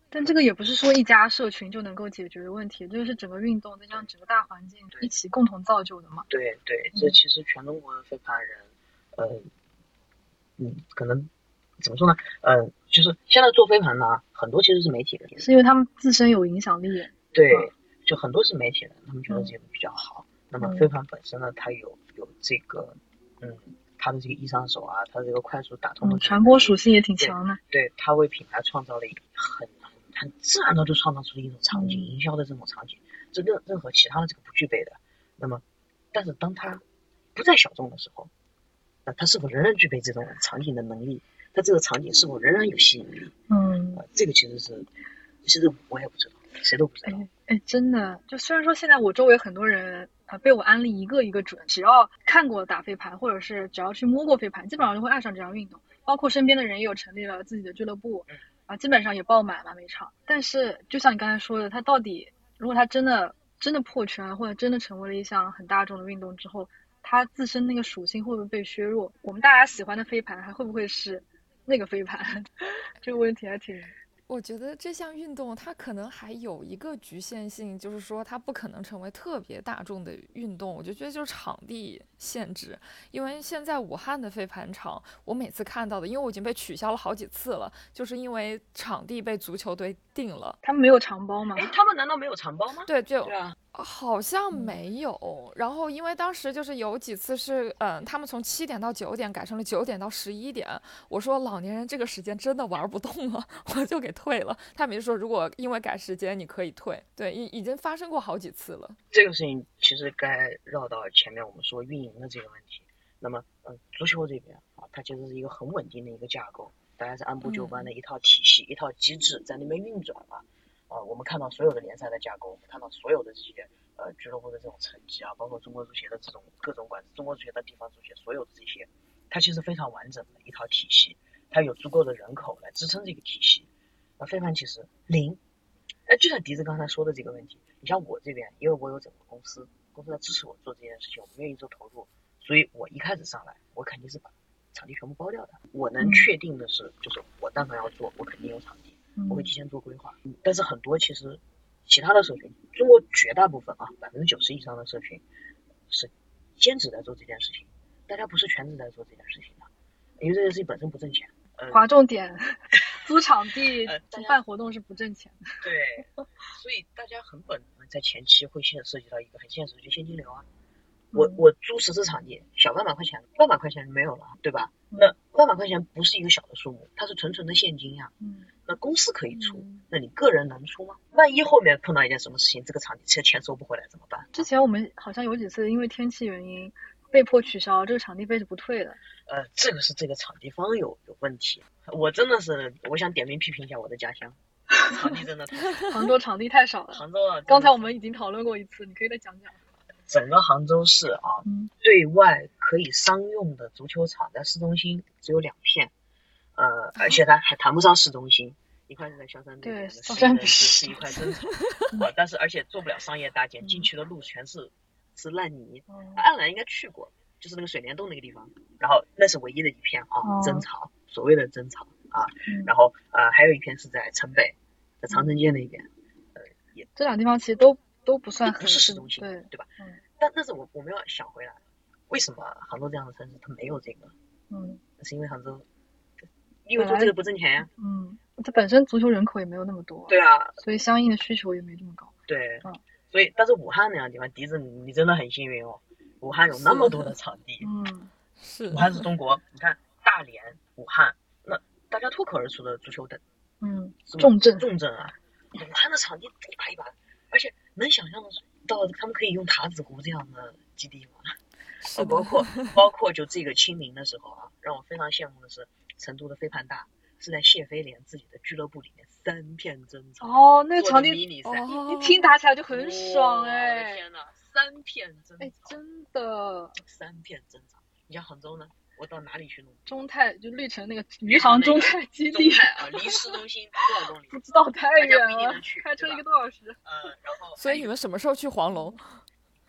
C: 但这个也不是说一家社群就能够解决的问题，这个是整个运动再加上整个大环境一起共同造就的嘛。
D: 对对，这其实全中国的飞盘人，呃，嗯，可能怎么说呢？呃，就是现在做飞盘呢，很多其实是媒体人，
C: 是因为他们自身有影响力。
D: 对，
C: 嗯、
D: 就很多是媒体人，他们觉得这个比较好。嗯、那么飞盘本身呢，它有有这个，嗯。它的这个一上手啊，它这个快速打通的、
C: 嗯、传播属性也挺强的。
D: 对，对，它为品牌创造了一个很很自然的就创造出了一种场景，嗯、营销的这种场景，这任任何其他的这个不具备的。那么，但是当它不在小众的时候，那它是否仍然具备这种场景的能力？它这个场景是否仍然有吸引力？
C: 嗯，
D: 呃、这个其实是，其实我也不知道，谁都不知道。
C: 哎哎，真的，就虽然说现在我周围很多人。啊，被我安利一个一个准，只要看过打飞盘，或者是只要去摸过飞盘，基本上就会爱上这项运动。包括身边的人也有成立了自己的俱乐部，啊，基本上也爆满了每场。但是就像你刚才说的，它到底如果它真的真的破圈，或者真的成为了一项很大众的运动之后，它自身那个属性会不会被削弱？我们大家喜欢的飞盘还会不会是那个飞盘？这个问题还挺。
B: 我觉得这项运动它可能还有一个局限性，就是说它不可能成为特别大众的运动。我就觉得就是场地限制，因为现在武汉的飞盘场，我每次看到的，因为我已经被取消了好几次了，就是因为场地被足球队定了。
C: 他们没有长包吗？
D: 哎，他们难道没有长包吗？
B: 对，就
D: 对啊。
B: 好像没有、嗯、然后因为当时就是有几次是嗯，他们从七点到九点改成了九点到十一点，我说老年人这个时间真的玩不动了，我就给退了。他们就说如果因为改时间你可以退，对，已已经发生过好几次了。
D: 这个事情其实该绕到前面我们说运营的这个问题。那么嗯，足球这边啊，它其实是一个很稳定的一个架构，大家是按部就班的一套体系、嗯、一套机制在那边运转了。呃，我们看到所有的联赛的架构，我们看到所有的这些呃俱乐部的这种成绩啊，包括中国足协的这种各种管，中国足协的地方足协，所有的这些，它其实非常完整的一套体系，它有足够的人口来支撑这个体系。那飞盘其实零，哎，就像笛子刚才说的这个问题，你像我这边，因为我有整个公司，公司在支持我做这件事情，我们愿意做投入，所以我一开始上来，我肯定是把场地全部包掉的。我能确定的是，就是我但凡要做，我肯定有场地。我会提前做规划，但是很多其实其他的社群，中国绝大部分啊，百分之九十以上的社群是兼职在做这件事情，大家不是全职在做这件事情的，因为这件事情本身不挣钱。
C: 呃、划重点，租场地、呃、办活动是不挣钱的。
D: 对，所以大家很本能在前期会现涉及到一个很现实的现金流啊。我我租十次场地，小万把块钱，万把块钱没有了，对吧？嗯、那万把块钱不是一个小的数目，它是纯纯的现金呀、啊。嗯，那公司可以出，嗯、那你个人能出吗？万一后面碰到一件什么事情，这个场地钱钱收不回来怎么办？
C: 之前我们好像有几次因为天气原因被迫取消，这个场地费是不退的。
D: 呃，这个是这个场地方有有问题。我真的是，我想点名批评一下我的家乡，场地真的太少。
C: 杭州场地太少了。
D: 杭州啊，
C: 刚才我们已经讨论过一次，你可以再讲讲。
D: 整个杭州市啊，嗯、对外可以商用的足球场在市中心只有两片，呃，而且它还谈不上市中心，一块是在萧山那边的，
C: 萧山
D: 是是一块真草啊，但是而且做不了商业搭建，进去的路全是是烂泥。嗯、安澜应该去过，就是那个水帘洞那个地方，然后那是唯一的一片啊，真草，所谓的真草啊，嗯、然后呃还有一片是在城北，在长城街那边，呃也
C: 这两个地方其实都。都不算
D: 不是市中心，
C: 对
D: 对吧？嗯，但但是我我们要想回来，为什么杭州这样的城市它没有这个？嗯，是因为杭州，因为做这个不挣钱呀。
C: 嗯，它本身足球人口也没有那么多。
D: 对啊，
C: 所以相应的需求也没这么高。
D: 对，嗯，所以但是武汉那样的地方，笛子你真的很幸运哦，武汉有那么多的场地。
B: 嗯，是。
D: 武汉是中国，你看大连、武汉，那大家脱口而出的足球的，
C: 嗯，重镇
D: 重镇啊，武汉的场地一把一把。而且能想象到他们可以用塔子湖这样的基地吗？
B: 是
D: 包括包括就这个清明的时候啊，让我非常羡慕的是成都的飞盘大是在谢飞联自己的俱乐部里面三片真草
C: 哦，那个场地
D: 迷你赛，
C: 哦、一听打起来就很爽哎！
D: 我的天哪，三片真草，
C: 哎，真的
D: 三片真草。你像杭州呢？我到哪里去弄？
C: 中泰就绿城那个余杭中泰基地，
D: 中泰啊，离市中心多少公里？
C: 不知道，太远了，开车一个多小时。
D: 呃，然后
B: 所以你们什么时候去黄龙？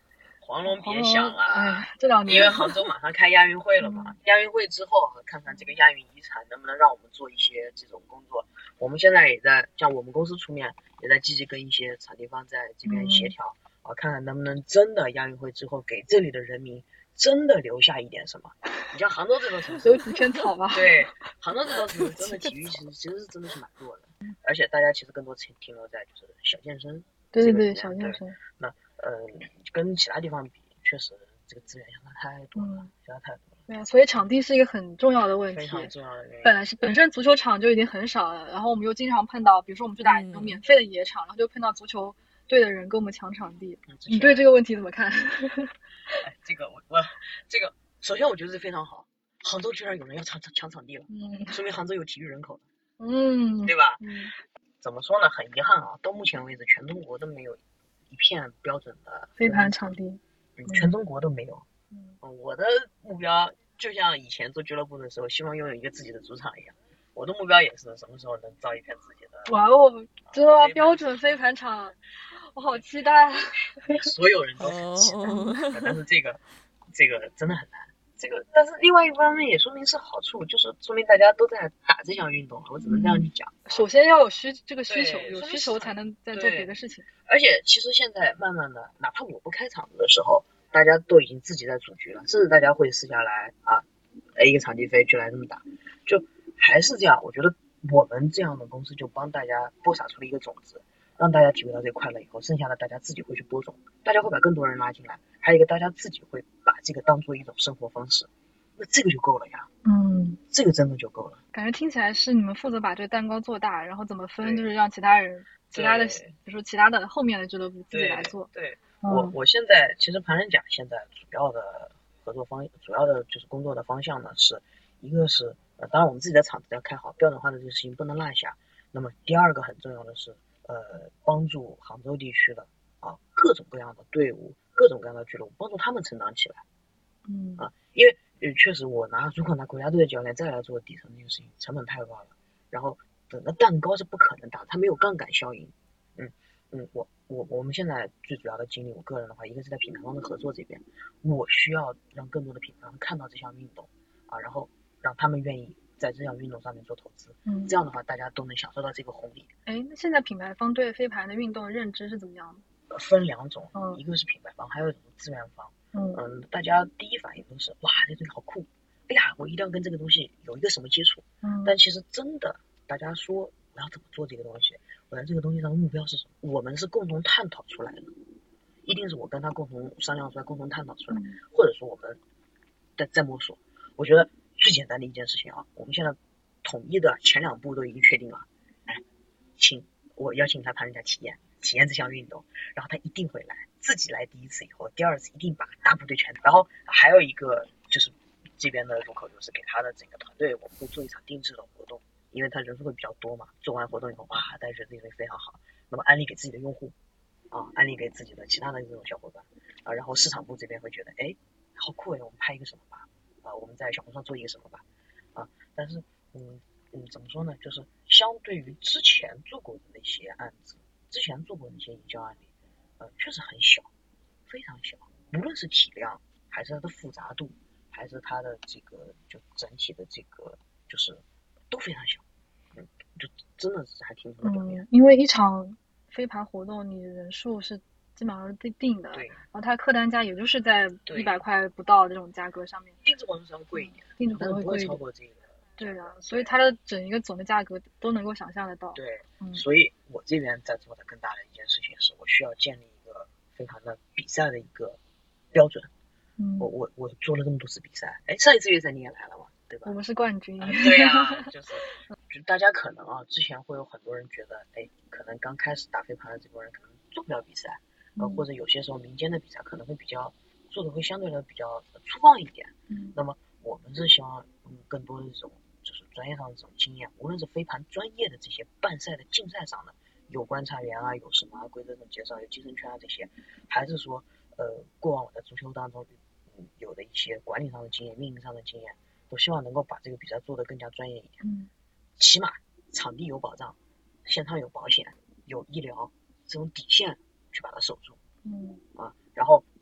D: 黄龙别
C: 黄龙
D: 想了，
C: 哎，这两年
D: 因为杭州马上开亚运会了嘛，亚运会之后看看这个亚运遗产能不能让我们做一些这种工作。我们现在也在像我们公司出面也在积极跟一些场地方在这边协调、嗯、啊，看看能不能真的亚运会之后给这里的人民真的留下一点什么。你像杭州这座城市
C: 留几片草吧。
D: 对，杭州这座城市真的体育其实其实是真的是蛮弱的，而且大家其实更多停停留在就是小健身。
C: 对对对，小健身。
D: 那呃，跟其他地方比，确实这个资源相差太多了，嗯、相差太多了。
C: 对啊，所以场地是一个很重要的问题，
D: 非常重要的原因。
C: 本来是本身足球场就已经很少了，然后我们又经常碰到，比如说我们去打那种免费的野场，嗯、然后就碰到足球队的人跟我们抢场地。嗯、你对这个问题怎么看？
D: 哎，这个我我这个首先我觉得是非常好，杭州居然有人要抢抢场地了，嗯，说明杭州有体育人口了，嗯，对吧？嗯，怎么说呢？很遗憾啊，到目前为止，全中国都没有一片标准的
C: 飞盘场地，
D: 嗯，全中国都没有。嗯，我的目标就像以前做俱乐部的时候，希望拥有一个自己的主场一样，我的目标也是什么时候能造一片自己的。
C: 哇哦，真的吗？标准飞盘场，我好期待。
D: 所有人都很期待，但是这个这个真的很难。这个，但是另外一方面也说明是好处，就是说明大家都在打这项运动，我只能这样去讲。
C: 嗯、首先要有需这个需求，有需求才能再做别的事情。
D: 而且其实现在慢慢的，哪怕我不开场子的时候，大家都已经自己在组局了，甚至大家会私下来啊，一个场地费就来这么打，就还是这样。我觉得我们这样的公司就帮大家播撒出了一个种子，让大家体会到这快乐以后，剩下的大家自己会去播种，大家会把更多人拉进来，还有一个大家自己会把这个当做一种生活方式，那这个就够了呀。嗯，这个真的就够了。
C: 感觉听起来是你们负责把这个蛋糕做大，然后怎么分就是让其他人其他的比如说其他的后面的俱乐部自己来做。
D: 对，对嗯、我我现在其实盘人甲现在主要的合作方主要的就是工作的方向呢，是一个是呃当然我们自己的场子要开好，标准化的这个事情不能落下。那么第二个很重要的是呃帮助杭州地区的啊各种各样的队伍，各种各样的俱乐部，帮助他们成长起来。嗯啊，因为呃确实我拿如果拿国家队的教练再来做底层这个事情，成本太高了，然后整个蛋糕是不可能打，它没有杠杆效应。嗯嗯，我我我们现在最主要的精力，我个人的话，一个是在品牌方的合作这边，我需要让更多的品牌方看到这项运动啊，然后让他们愿意在这项运动上面做投资。嗯，这样的话大家都能享受到这个红利。
C: 哎，那现在品牌方对飞盘的运动认知是怎么样的？
D: 分两种，嗯、一个是品牌方，还有一种资源方。嗯嗯，大家第一反应都是哇，这东西好酷，哎呀，我一定要跟这个东西有一个什么接触。嗯，但其实真的，大家说我要怎么做这个东西，我在这个东西上的目标是什么，我们是共同探讨出来的，一定是我跟他共同商量出来，共同探讨出来，嗯、或者说我们在在摸索。我觉得最简单的一件事情啊，我们现在统一的前两步都已经确定了，哎，请我邀请他盘人家体验体验这项运动，然后他一定会来。自己来第一次以后，第二次一定把大部队全打。然后还有一个就是这边的入口，就是给他的整个团队，我们会做一场定制的活动，因为他人数会比较多嘛。做完活动以后，哇，大家觉得这个非常好，那么安利给自己的用户啊，安利给自己的其他的这种小伙伴啊，然后市场部这边会觉得，哎，好酷哎，我们拍一个什么吧，啊，我们在小红书上做一个什么吧，啊，但是嗯嗯，怎么说呢，就是相对于之前做过的那些案子，之前做过的那些营销案例。呃，确实很小，非常小，无论是体量，还是它的复杂度，还是它的这个就整体的这个就是都非常小，嗯，就真的是还挺不表面。
C: 嗯，因为一场飞盘活动，你人数是基本上是定定的，
D: 对，
C: 然后它客单价也就是在一百块不到这种价格上面，
D: 定制活动是要贵一点，
C: 定制活动
D: 会贵一点，超过这个。
C: 对的，所以它的整一个总的价格都能够想象得到。
D: 对，嗯、所以我这边在做的更大的一件事情是，我需要建立一个飞盘的比赛的一个标准。嗯，我我我做了这么多次比赛，哎，上一次月赛你也来了嘛，对吧？
C: 我们是冠军。
D: 呃、对呀、啊，就是就大家可能啊，之前会有很多人觉得，哎，可能刚开始打飞盘的这波人可能做不了比赛，呃，嗯、或者有些时候民间的比赛可能会比较做的会相对的比较粗放一点。嗯，那么我们是希望嗯更多的这种。就是专业上的这种经验，无论是飞盘专业的这些办赛的竞赛上的有观察员啊，有什么规则的介绍，有计生圈啊这些，还是说呃过往我在足球当中、嗯、有的一些管理上的经验、命令上的经验，都希望能够把这个比赛做得更加专业一点。嗯，起码场地有保障，现场有保险，有医疗这种底线去把它守住。嗯啊，然后还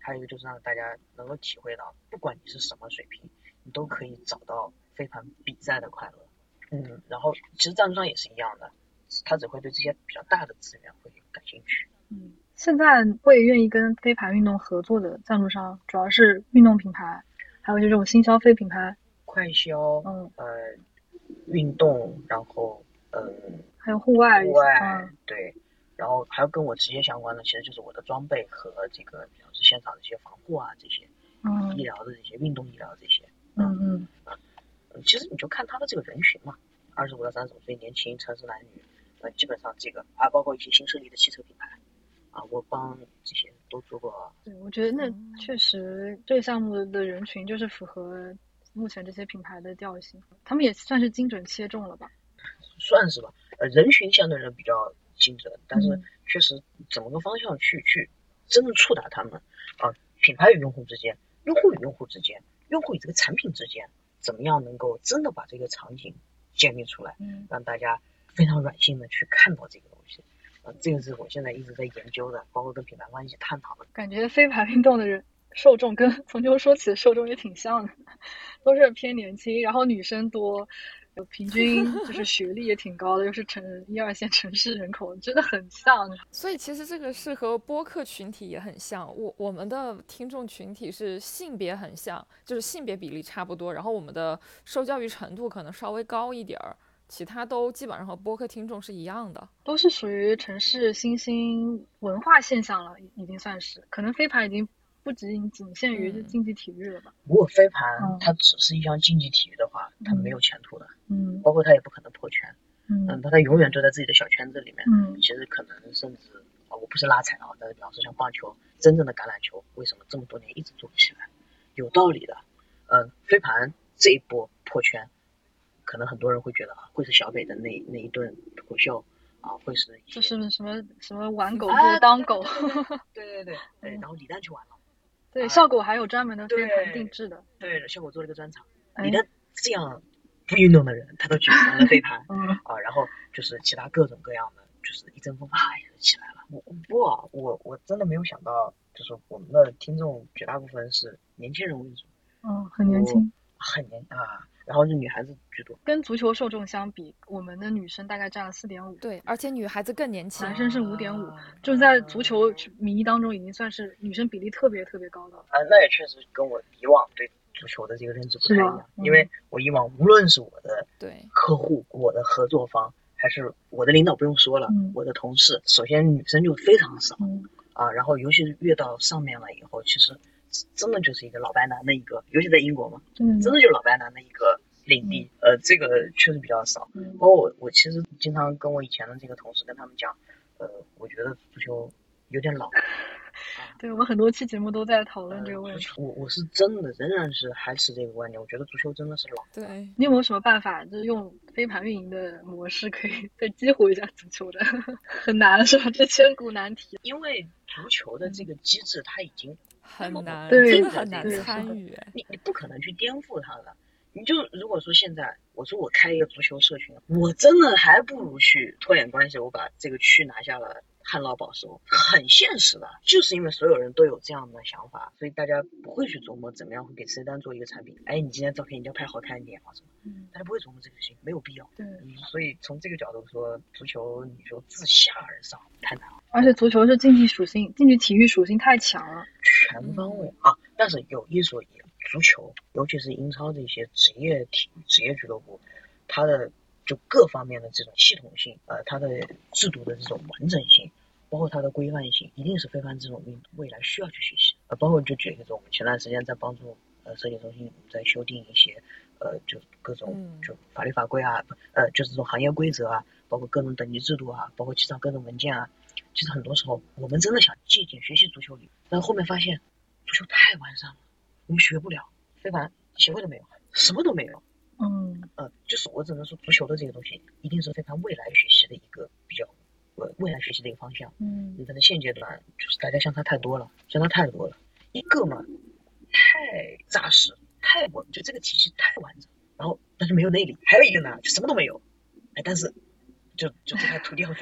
D: 还有一个就是让大家能够体会到，不管你是什么水平，你都可以找到飞盘比赛的快乐。嗯，然后其实赞助商也是一样的，他只会对这些比较大的资源会感兴趣。
C: 嗯，现在会愿意跟飞盘运动合作的赞助商，主要是运动品牌，还有这种新消费品牌，
D: 快消，
C: 嗯，
D: 呃，运动，然后嗯，
C: 还有户外，
D: 户外，
C: 嗯，
D: 对，然后还有跟我直接相关的，其实就是我的装备和这个，比方说现场的一些防护啊，这些，
C: 嗯，
D: 医疗的这些，运动医疗这些，
C: 嗯嗯
D: 嗯，其实你就看他的这个人群嘛，二十五到三十五岁年轻城市男女，呃，基本上这个啊，包括一些新设立的汽车品牌，啊，我帮这些都做过。
C: 对，我觉得那确实这个项目的人群就是符合目前这些品牌的调性，他们也算是精准切中了吧？
D: 算是吧，呃，人群相对人比较精准，但是
C: 嗯
D: 确实怎么个方向去去真正触达他们啊，品牌与用户之间，用户与用户之间，用户与这个产品之间，怎么样能够真的把这个场景建立出来，
C: 嗯
D: 让大家非常软性的去看到这个东西。啊，这个是我现在一直在研究的，包括跟品牌方一起探讨的。
C: 感觉飞盘运动的人受众跟从球说起的受众也挺像的，都是偏年轻，然后女生多，有平均就是学历也挺高的，又是城一二线城市人口，真的很像。
B: 所以其实这个是和播客群体也很像，我我们的听众群体是性别很像，就是性别比例差不多，然后我们的受教育程度可能稍微高一点儿，其他都基本上和播客听众是一样的，
C: 都是属于城市新兴文化现象了，已经算是，可能飞盘已经不仅仅限于竞技体育了吧。
D: 如果飞盘
C: 嗯
D: 它只是一项竞技体育的话，它没有前途的，
C: 嗯
D: 包括它也不可能破圈，
C: 嗯
D: 嗯，它它永远就在自己的小圈子里面，
C: 嗯
D: 其实可能甚至啊，我不是拉踩啊，但是比方说像棒球，真正的橄榄球为什么这么多年一直做不起来？有道理的，嗯，飞盘这一波破圈，可能很多人会觉得啊，会是小北的那那一顿脱口秀啊，会是一些
C: 就是什么什么玩狗不
D: 啊
C: 如当狗，
D: 对对对对，然后李诞去玩了，
C: 对，
D: 啊
C: 效果还有专门的飞盘
D: 对
C: 定制的，
D: 对，效果做了一个专场，
C: 哎
D: 李诞这样不运动的人，他都去玩了飞盘，
C: 嗯
D: 啊，然后就是其他各种各样的，就是一阵风啊也起来了。我不过我我真的没有想到，就是我们的听众绝大部分是年轻人为主，
C: 嗯，很年轻，
D: 很年啊，然后是女孩子居多。
C: 跟足球受众相比，我们的女生大概占了四点五，
B: 对，而且女孩子更年轻
C: 男，生是五点五，就是在足球迷当中已经算是女生比例特别特别高的了。
D: 啊，那也确实跟我以往对足球的这个认知不太一
C: 是
D: 样
C: 吧，嗯
D: 因为我以往无论是我的
B: 对，
D: 客户、我的合作方，还是我的领导，不用说了，
C: 嗯
D: 我的同事，首先女生就非常少
C: 嗯
D: 啊，然后尤其是越到上面了以后，其实真的就是一个老白男的一个，尤其在英国嘛，
C: 嗯
D: 真的就是老白男的一个领地，呃，这个确实比较少。
C: 嗯
D: 包括我，我其实经常跟我以前的这个同事跟他们讲，呃，我觉得足球有点老。
C: 对，我们很多期节目都在讨论这个问题。
D: 呃足球我我是真的仍然是还是这个观点，我觉得足球真的是老。
B: 对，
C: 你有没有什么办法，就是用飞盘运营的模式可以再激活一下足球的？很难是吧？这千古难题。
D: 因为足球的这个机制它已经
B: 很难，
C: 对
B: 真的很难
C: 对是的
B: 参与，哎
D: 你你不可能去颠覆它的。你就如果说现在我说我开一个足球社群，我真的还不如去拖点关系，我把这个区拿下了，旱涝保收，很现实的。就是因为所有人都有这样的想法，所以大家不会去琢磨怎么样会给 C 单做一个产品。哎，你今天照片一定要拍好看一点啊什么，
C: 嗯，
D: 大家不会琢磨这个事情，没有必要。
C: 对，
D: 嗯，所以从这个角度说，足球你说自下而上太难了。
C: 而且足球是竞技属性，竞技体育属性太强了。
D: 全方位啊，但是有一说一，足球，尤其是英超这些职业体育、职业俱乐部，它的就各方面的这种系统性，呃，它的制度的这种完整性，包括它的规范性，一定是飞盘这种运动未来需要去学习。呃，包括就举个例子，我们前段时间在帮助呃设计中心在修订一些呃就各种
B: 嗯
D: 就法律法规啊，呃就是这种行业规则啊，包括各种等级制度啊，包括其他各种文件啊。其实很多时候我们真的想借鉴学习足球里，但后面发现足球太完善了，我们学不了，飞盘协会都没有，什么都没有。
C: 嗯
D: 呃，就是我只能说足球的这个东西一定是飞盘未来学习的一个比较呃未来学习的一个方向。
C: 嗯
D: 但是现阶段就是大家相差太多了，相差太多了。一个嘛太扎实太稳，就这个体系太完整，然后但是没有内力。还有一个呢就什么都没有，哎，但是就就这块土地很肥沃。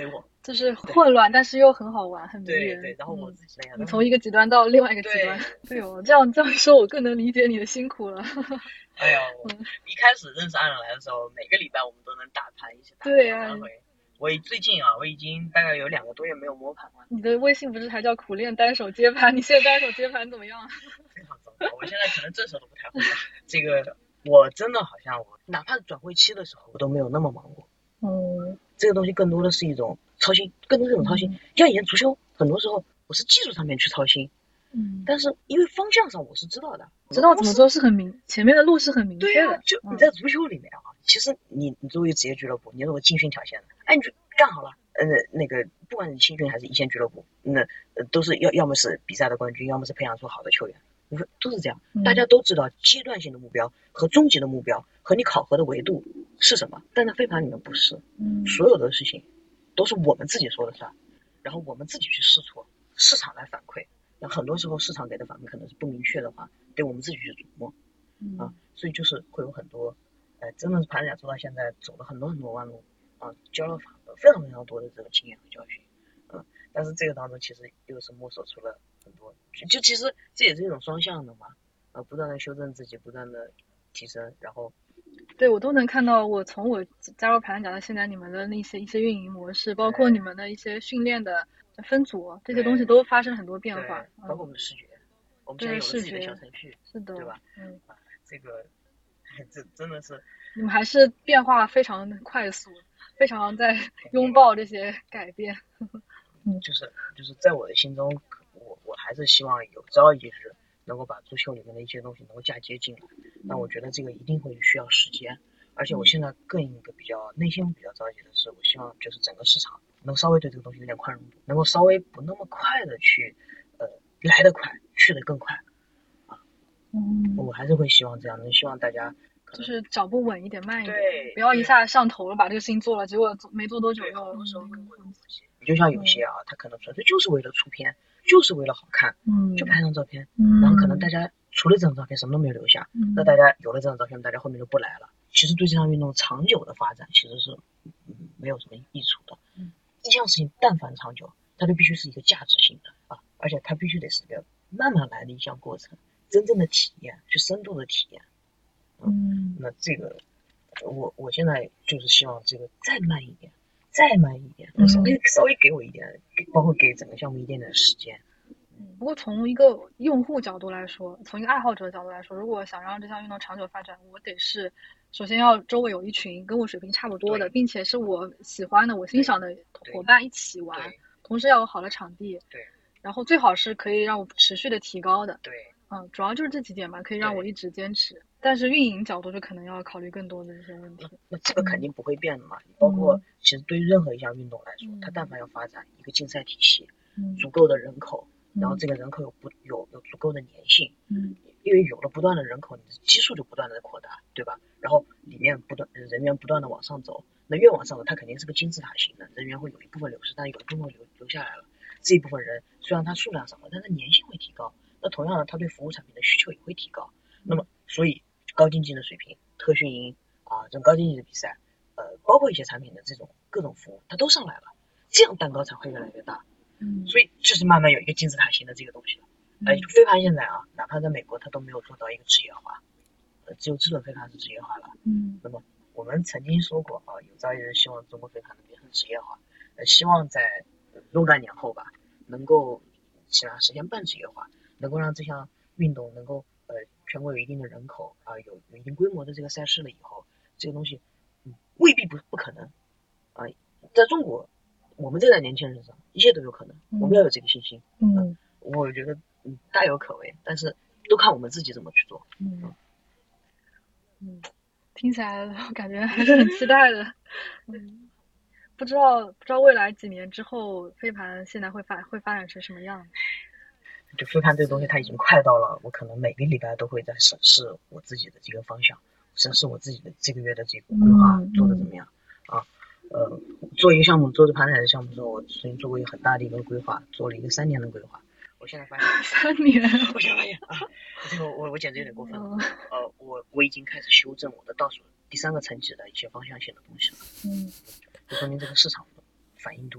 C: 就是混乱，但是又很好玩，很迷人。
D: 对对，然后我
C: 嗯
D: 自己那样，
C: 你从一个极端到另外一个极端，对哦，这样这样说，我更能理解你的辛苦了。
D: 哎呀，我一开始认识安人来的时候，每个礼拜我们都能打盘，一起打
C: 对啊
D: 两三回。我最近啊，我已经大概有两个多月没有摸盘了。
C: 你的微信不是还叫苦练单手接盘？你现在单手接盘怎么样？
D: 非常糟糕，我现在可能正手都不太会了。这个我真的好像我哪怕转会期的时候，我都没有那么忙过。
C: 嗯，
D: 这个东西更多的是一种操心，更多是一种操心。像以前足球，很多时候我是技术上面去操心，
C: 嗯，
D: 但是因为方向上我是知道的，
C: 知道怎么做是很明，前面的路是很明确的。
D: 对啊，就你在足球里面啊，嗯、其实你你作为职业俱乐部，你如果进训条线的，哎，你就干好了。呃，那个不管是青训还是一线俱乐部，那、呃、都是要要么是比赛的冠军，要么是培养出好的球员。你说都是这样，大家都知道阶段性的目标和终极的目标和你考核的维度是什么，但在飞盘里面不是，
C: 嗯，
D: 所有的事情都是我们自己说了算，然后我们自己去试错，市场来反馈。那很多时候市场给的反馈可能是不明确的话，得我们自己去琢磨，啊，所以就是会有很多，呃，真的是盘甲做到现在走了很多很多弯路啊，教了非常非常多的这个经验和教训，嗯、啊，但是这个当中其实又是摸索出了很多，就就其实这也是一种双向的嘛，啊，不断的修正自己，不断的提升，然后。
C: 对，我都能看到，我从我加入盘甲到现在，你们的那些一些运营模式，包括你们的一些训练的分组，这些东西都发生很多变化。
D: 包括我们的视觉，我们现在有了自己的小程序，
C: 是的，
D: 对吧？
C: 嗯，
D: 啊，这个这真的是
C: 你们还是变化非常快速，非常在拥抱这些改变。
D: 嗯，就是就是在我的心中，我我还是希望有朝一日能够把足球里面的一些东西能够嫁接进来。那我觉得这个一定会需要时间，而且我现在更一个比较内心比较着急的是，我希望就是整个市场能稍微对这个东西有点宽容度，能够稍微不那么快的去呃来得快，去得更快啊。嗯，我还是会希望这样，能希望大家
C: 就是脚步稳一点，慢一点，
D: 对，
C: 不要一下上头了把这个事情做了，结果没做多久又。
D: 很多时候更会有你就像有些啊，他可能纯粹就是为了出片，就是为了好看，嗯，就拍张照片，嗯，然后可能大家除了这张照片什么都没有留下，嗯，那大家有了这张照片，大家后面就不来了。其实对这项运动长久的发展其实是嗯没有什么益处的。嗯，一项事情但凡长久，它就必须是一个价值性的啊，而且它必须得是一个慢慢来的一项过程，真正的体验，去深度的体验。嗯，嗯那这个我我现在就是希望这个再慢一点。再慢一点，稍微稍微给我一点，包括给整个项目一点点时间。
C: 不过从一个用户角度来说，从一个爱好者角度来说，如果想让这项运动长久发展，我得是首先要周围有一群跟我水平差不多的，并且是我喜欢的、我欣赏的伙伴一起玩，同时要有好的场地，
D: 对，
C: 然后最好是可以让我持续的提高的，
D: 对，
C: 嗯，主要就是这几点吧，可以让我一直坚持。但是运营角度就可能要考虑更多的这些问题。
D: 那这个肯定不会变的嘛，嗯、包括其实对于任何一项运动来说，嗯、它但凡要发展一个竞赛体系，嗯、足够的人口，嗯、然后这个人口有不有有足够的粘性，嗯，因为有了不断的人口，你的基数就不断的扩大，对吧？然后里面不断人员不断的往上走，那越往上走，它肯定是个金字塔型的，人员会有一部分流失，但有一部分留留下来了。这一部分人虽然它数量少了，但是粘性会提高。那同样的，它对服务产品的需求也会提高。那么，所以高经济的水平、特训营啊，这种高经济的比赛，呃，包括一些产品的这种各种服务，它都上来了，这样蛋糕才会越来越大。嗯，所以就是慢慢有一个金字塔型的这个东西了。哎、呃，飞盘现在啊，哪怕在美国，它都没有做到一个职业化，呃，只有智能飞盘是职业化了。嗯，那么我们曾经说过啊，有朝一日希望中国飞盘能变成职业化，呃，希望在若干年后吧，能够起码实现半职业化，能够让这项运动能够呃全国有一定的人口啊、呃，有有一定规模的这个赛事了以后，这个东西嗯未必不不可能啊、呃，在中国我们这代年轻人上一切都有可能，我们要有这个信心。嗯，呃、我觉得嗯大有可为，但是都看我们自己怎么去做。
C: 嗯嗯，听起来我感觉还是很期待的。嗯。不知道不知道未来几年之后，飞盘现在会发会发展成什么样？
D: 就飞盘这个东西，它已经快到了，我可能每个礼拜都会在审视我自己的这个方向，审视我自己的这个月的这个规划做的怎么样、嗯、啊。呃，做一个项目，做这盘彩的项目之后，我曾经做过一个很大的一个规划，做了一个三年的规划。我现在发现
C: 三年，
D: 我现在发现啊，这个我我简直有点过分了。呃，我我已经开始修正我的倒数第三个层级的一些方向性的东西了。嗯。就说明这个市场的反应度、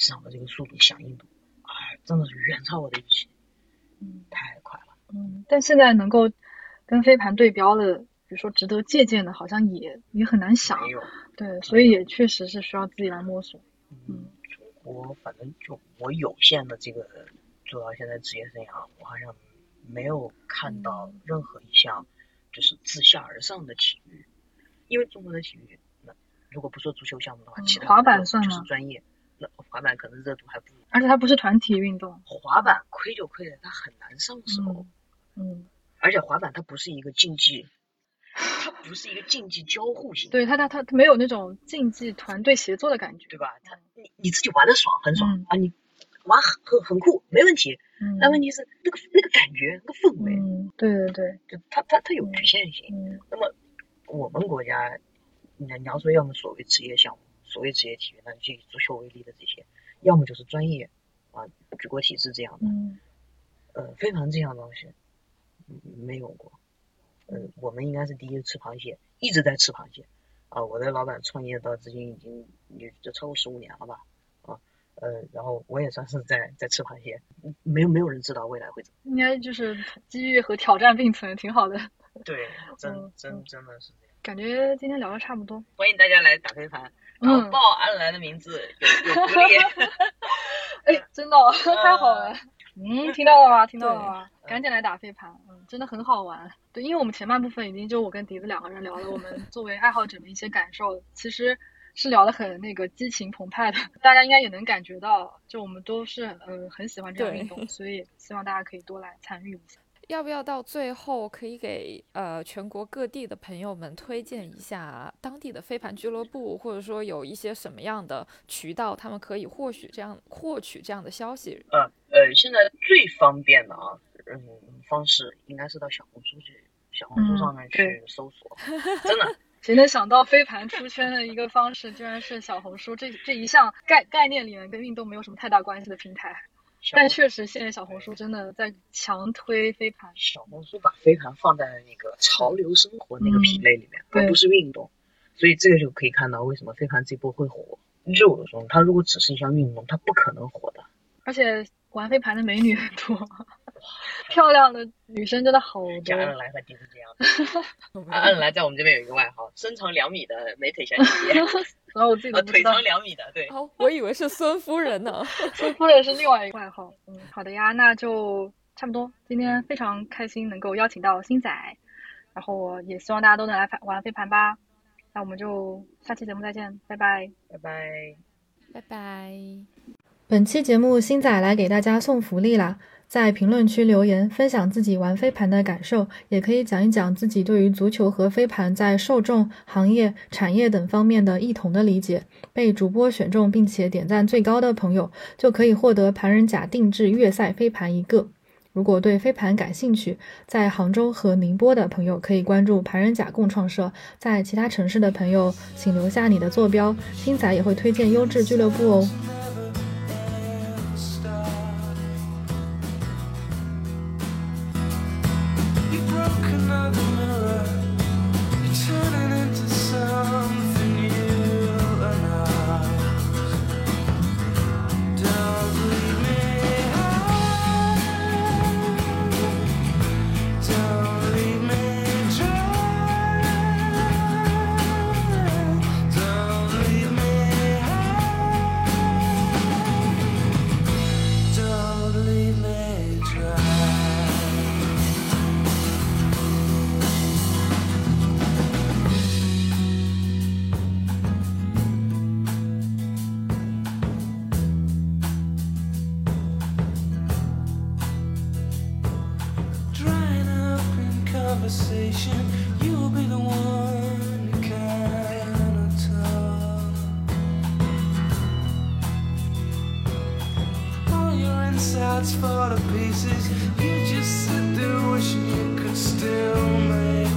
D: 市场的这个速度响应度，哎，真的是远超我的预期，
C: 嗯，
D: 太快了。
C: 嗯，但现在能够跟飞盘对标的，比如说值得借鉴的，好像也也很难想。
D: 没有，
C: 对，所以也确实是需要自己来摸索。
D: 嗯，中国反正就我有限的这个做到现在职业生涯，我好像没有看到任何一项就是自下而上的体育，因为中国的体育，那如果不说足球项目的话，
C: 嗯
D: 其他
C: 滑板算
D: 就是
C: 吗
D: 专业，那滑板可能热度还不如。
C: 而且它不是团体运动。
D: 滑板亏就亏了，它很难上手，
C: 嗯，
D: 而且滑板它不是一个竞技，它不是一个竞技交互型，
C: 对，它它它它没有那种竞技团队协作的感觉，
D: 对吧？它你你自己玩的爽，很爽、
C: 嗯
D: 啊，你玩很很很酷，没问题。
C: 嗯，
D: 但问题是那个那个感觉，那个氛围，
C: 嗯，对对对，
D: 就它它它有局限性。
C: 嗯
D: 那么我们国家，你你要说要么所谓职业项目，所谓职业体育，那就以足球为例的这些，要么就是专业啊，举国体制这样的，
C: 嗯
D: 呃，飞盘这样的东西，嗯没有过。呃，我们应该是第一个吃螃蟹，一直在吃螃蟹啊。我的老板创业到至今已经也就超过十五年了吧，啊，呃，然后我也算是在在吃螃蟹，没有没有人知道未来会怎么。
C: 应该就是机遇和挑战并存，挺好的。
D: 对，真
C: 嗯
D: 真真的是这样。
C: 感觉今天聊的差不多，
D: 欢迎大家来打飞盘，然后
C: 嗯
D: 报安澜的名字，有有福利。
C: 哎，真的、哦、太好了。嗯，听到了吗？听到了吗？赶紧来打飞盘，嗯，真的很好玩。对，因为我们前半部分已经就我跟笛子两个人聊了我们作为爱好者的一些感受，其实是聊得很那个激情澎湃的，大家应该也能感觉到，就我们都是呃很喜欢这样运动，所以希望大家可以多来参与一下。
B: 要不要到最后可以给呃全国各地的朋友们推荐一下当地的飞盘俱乐部，或者说有一些什么样的渠道他们可以获取这样获取这样的消息？
D: 呃呃，现在最方便的啊，嗯，方式应该是到小红书去，小红书上面去搜索，嗯、真的。
C: 谁能想到飞盘出圈的一个方式，居然是小红书这这一项概概念里面跟运动没有什么太大关系的平台？但确实，现在小红书真的在强推飞盘。
D: 小红书把飞盘放在那个潮流生活那个品类里面，
C: 嗯、
D: 而不是运动，所以这个就可以看到为什么飞盘这波会火。就我说，它如果只是一项运动，它不可能火的。
C: 而且玩飞盘的美女很多，漂亮的女生真的好多。
D: 像安澜和迪斯这样的，安澜在我们这边有一个外号，身长两米的美腿小姐姐。
C: 然后我自己都不知道，
D: 腿长两米的，对。
B: 哦，我以为是孙夫人呢。
C: 孙夫人是另外一个外号。嗯，好的呀，那就差不多。今天非常开心能够邀请到星仔，然后也希望大家都能来玩飞盘吧。那我们就下期节目再见，拜拜，
D: 拜拜，
B: 拜拜。
A: 本期节目星仔来给大家送福利啦！在评论区留言分享自己玩飞盘的感受，也可以讲一讲自己对于足球和飞盘在受众、行业、产业等方面的异同的理解。被主播选中并且点赞最高的朋友，就可以获得盘人甲定制粤赛飞盘一个。如果对飞盘感兴趣，在杭州和宁波的朋友可以关注盘人甲共创社，在其他城市的朋友请留下你的坐标，星仔也会推荐优质俱乐部哦。
E: You'll be the one to kind of talk. All your insides fall to pieces. You just sit there wishing you could still make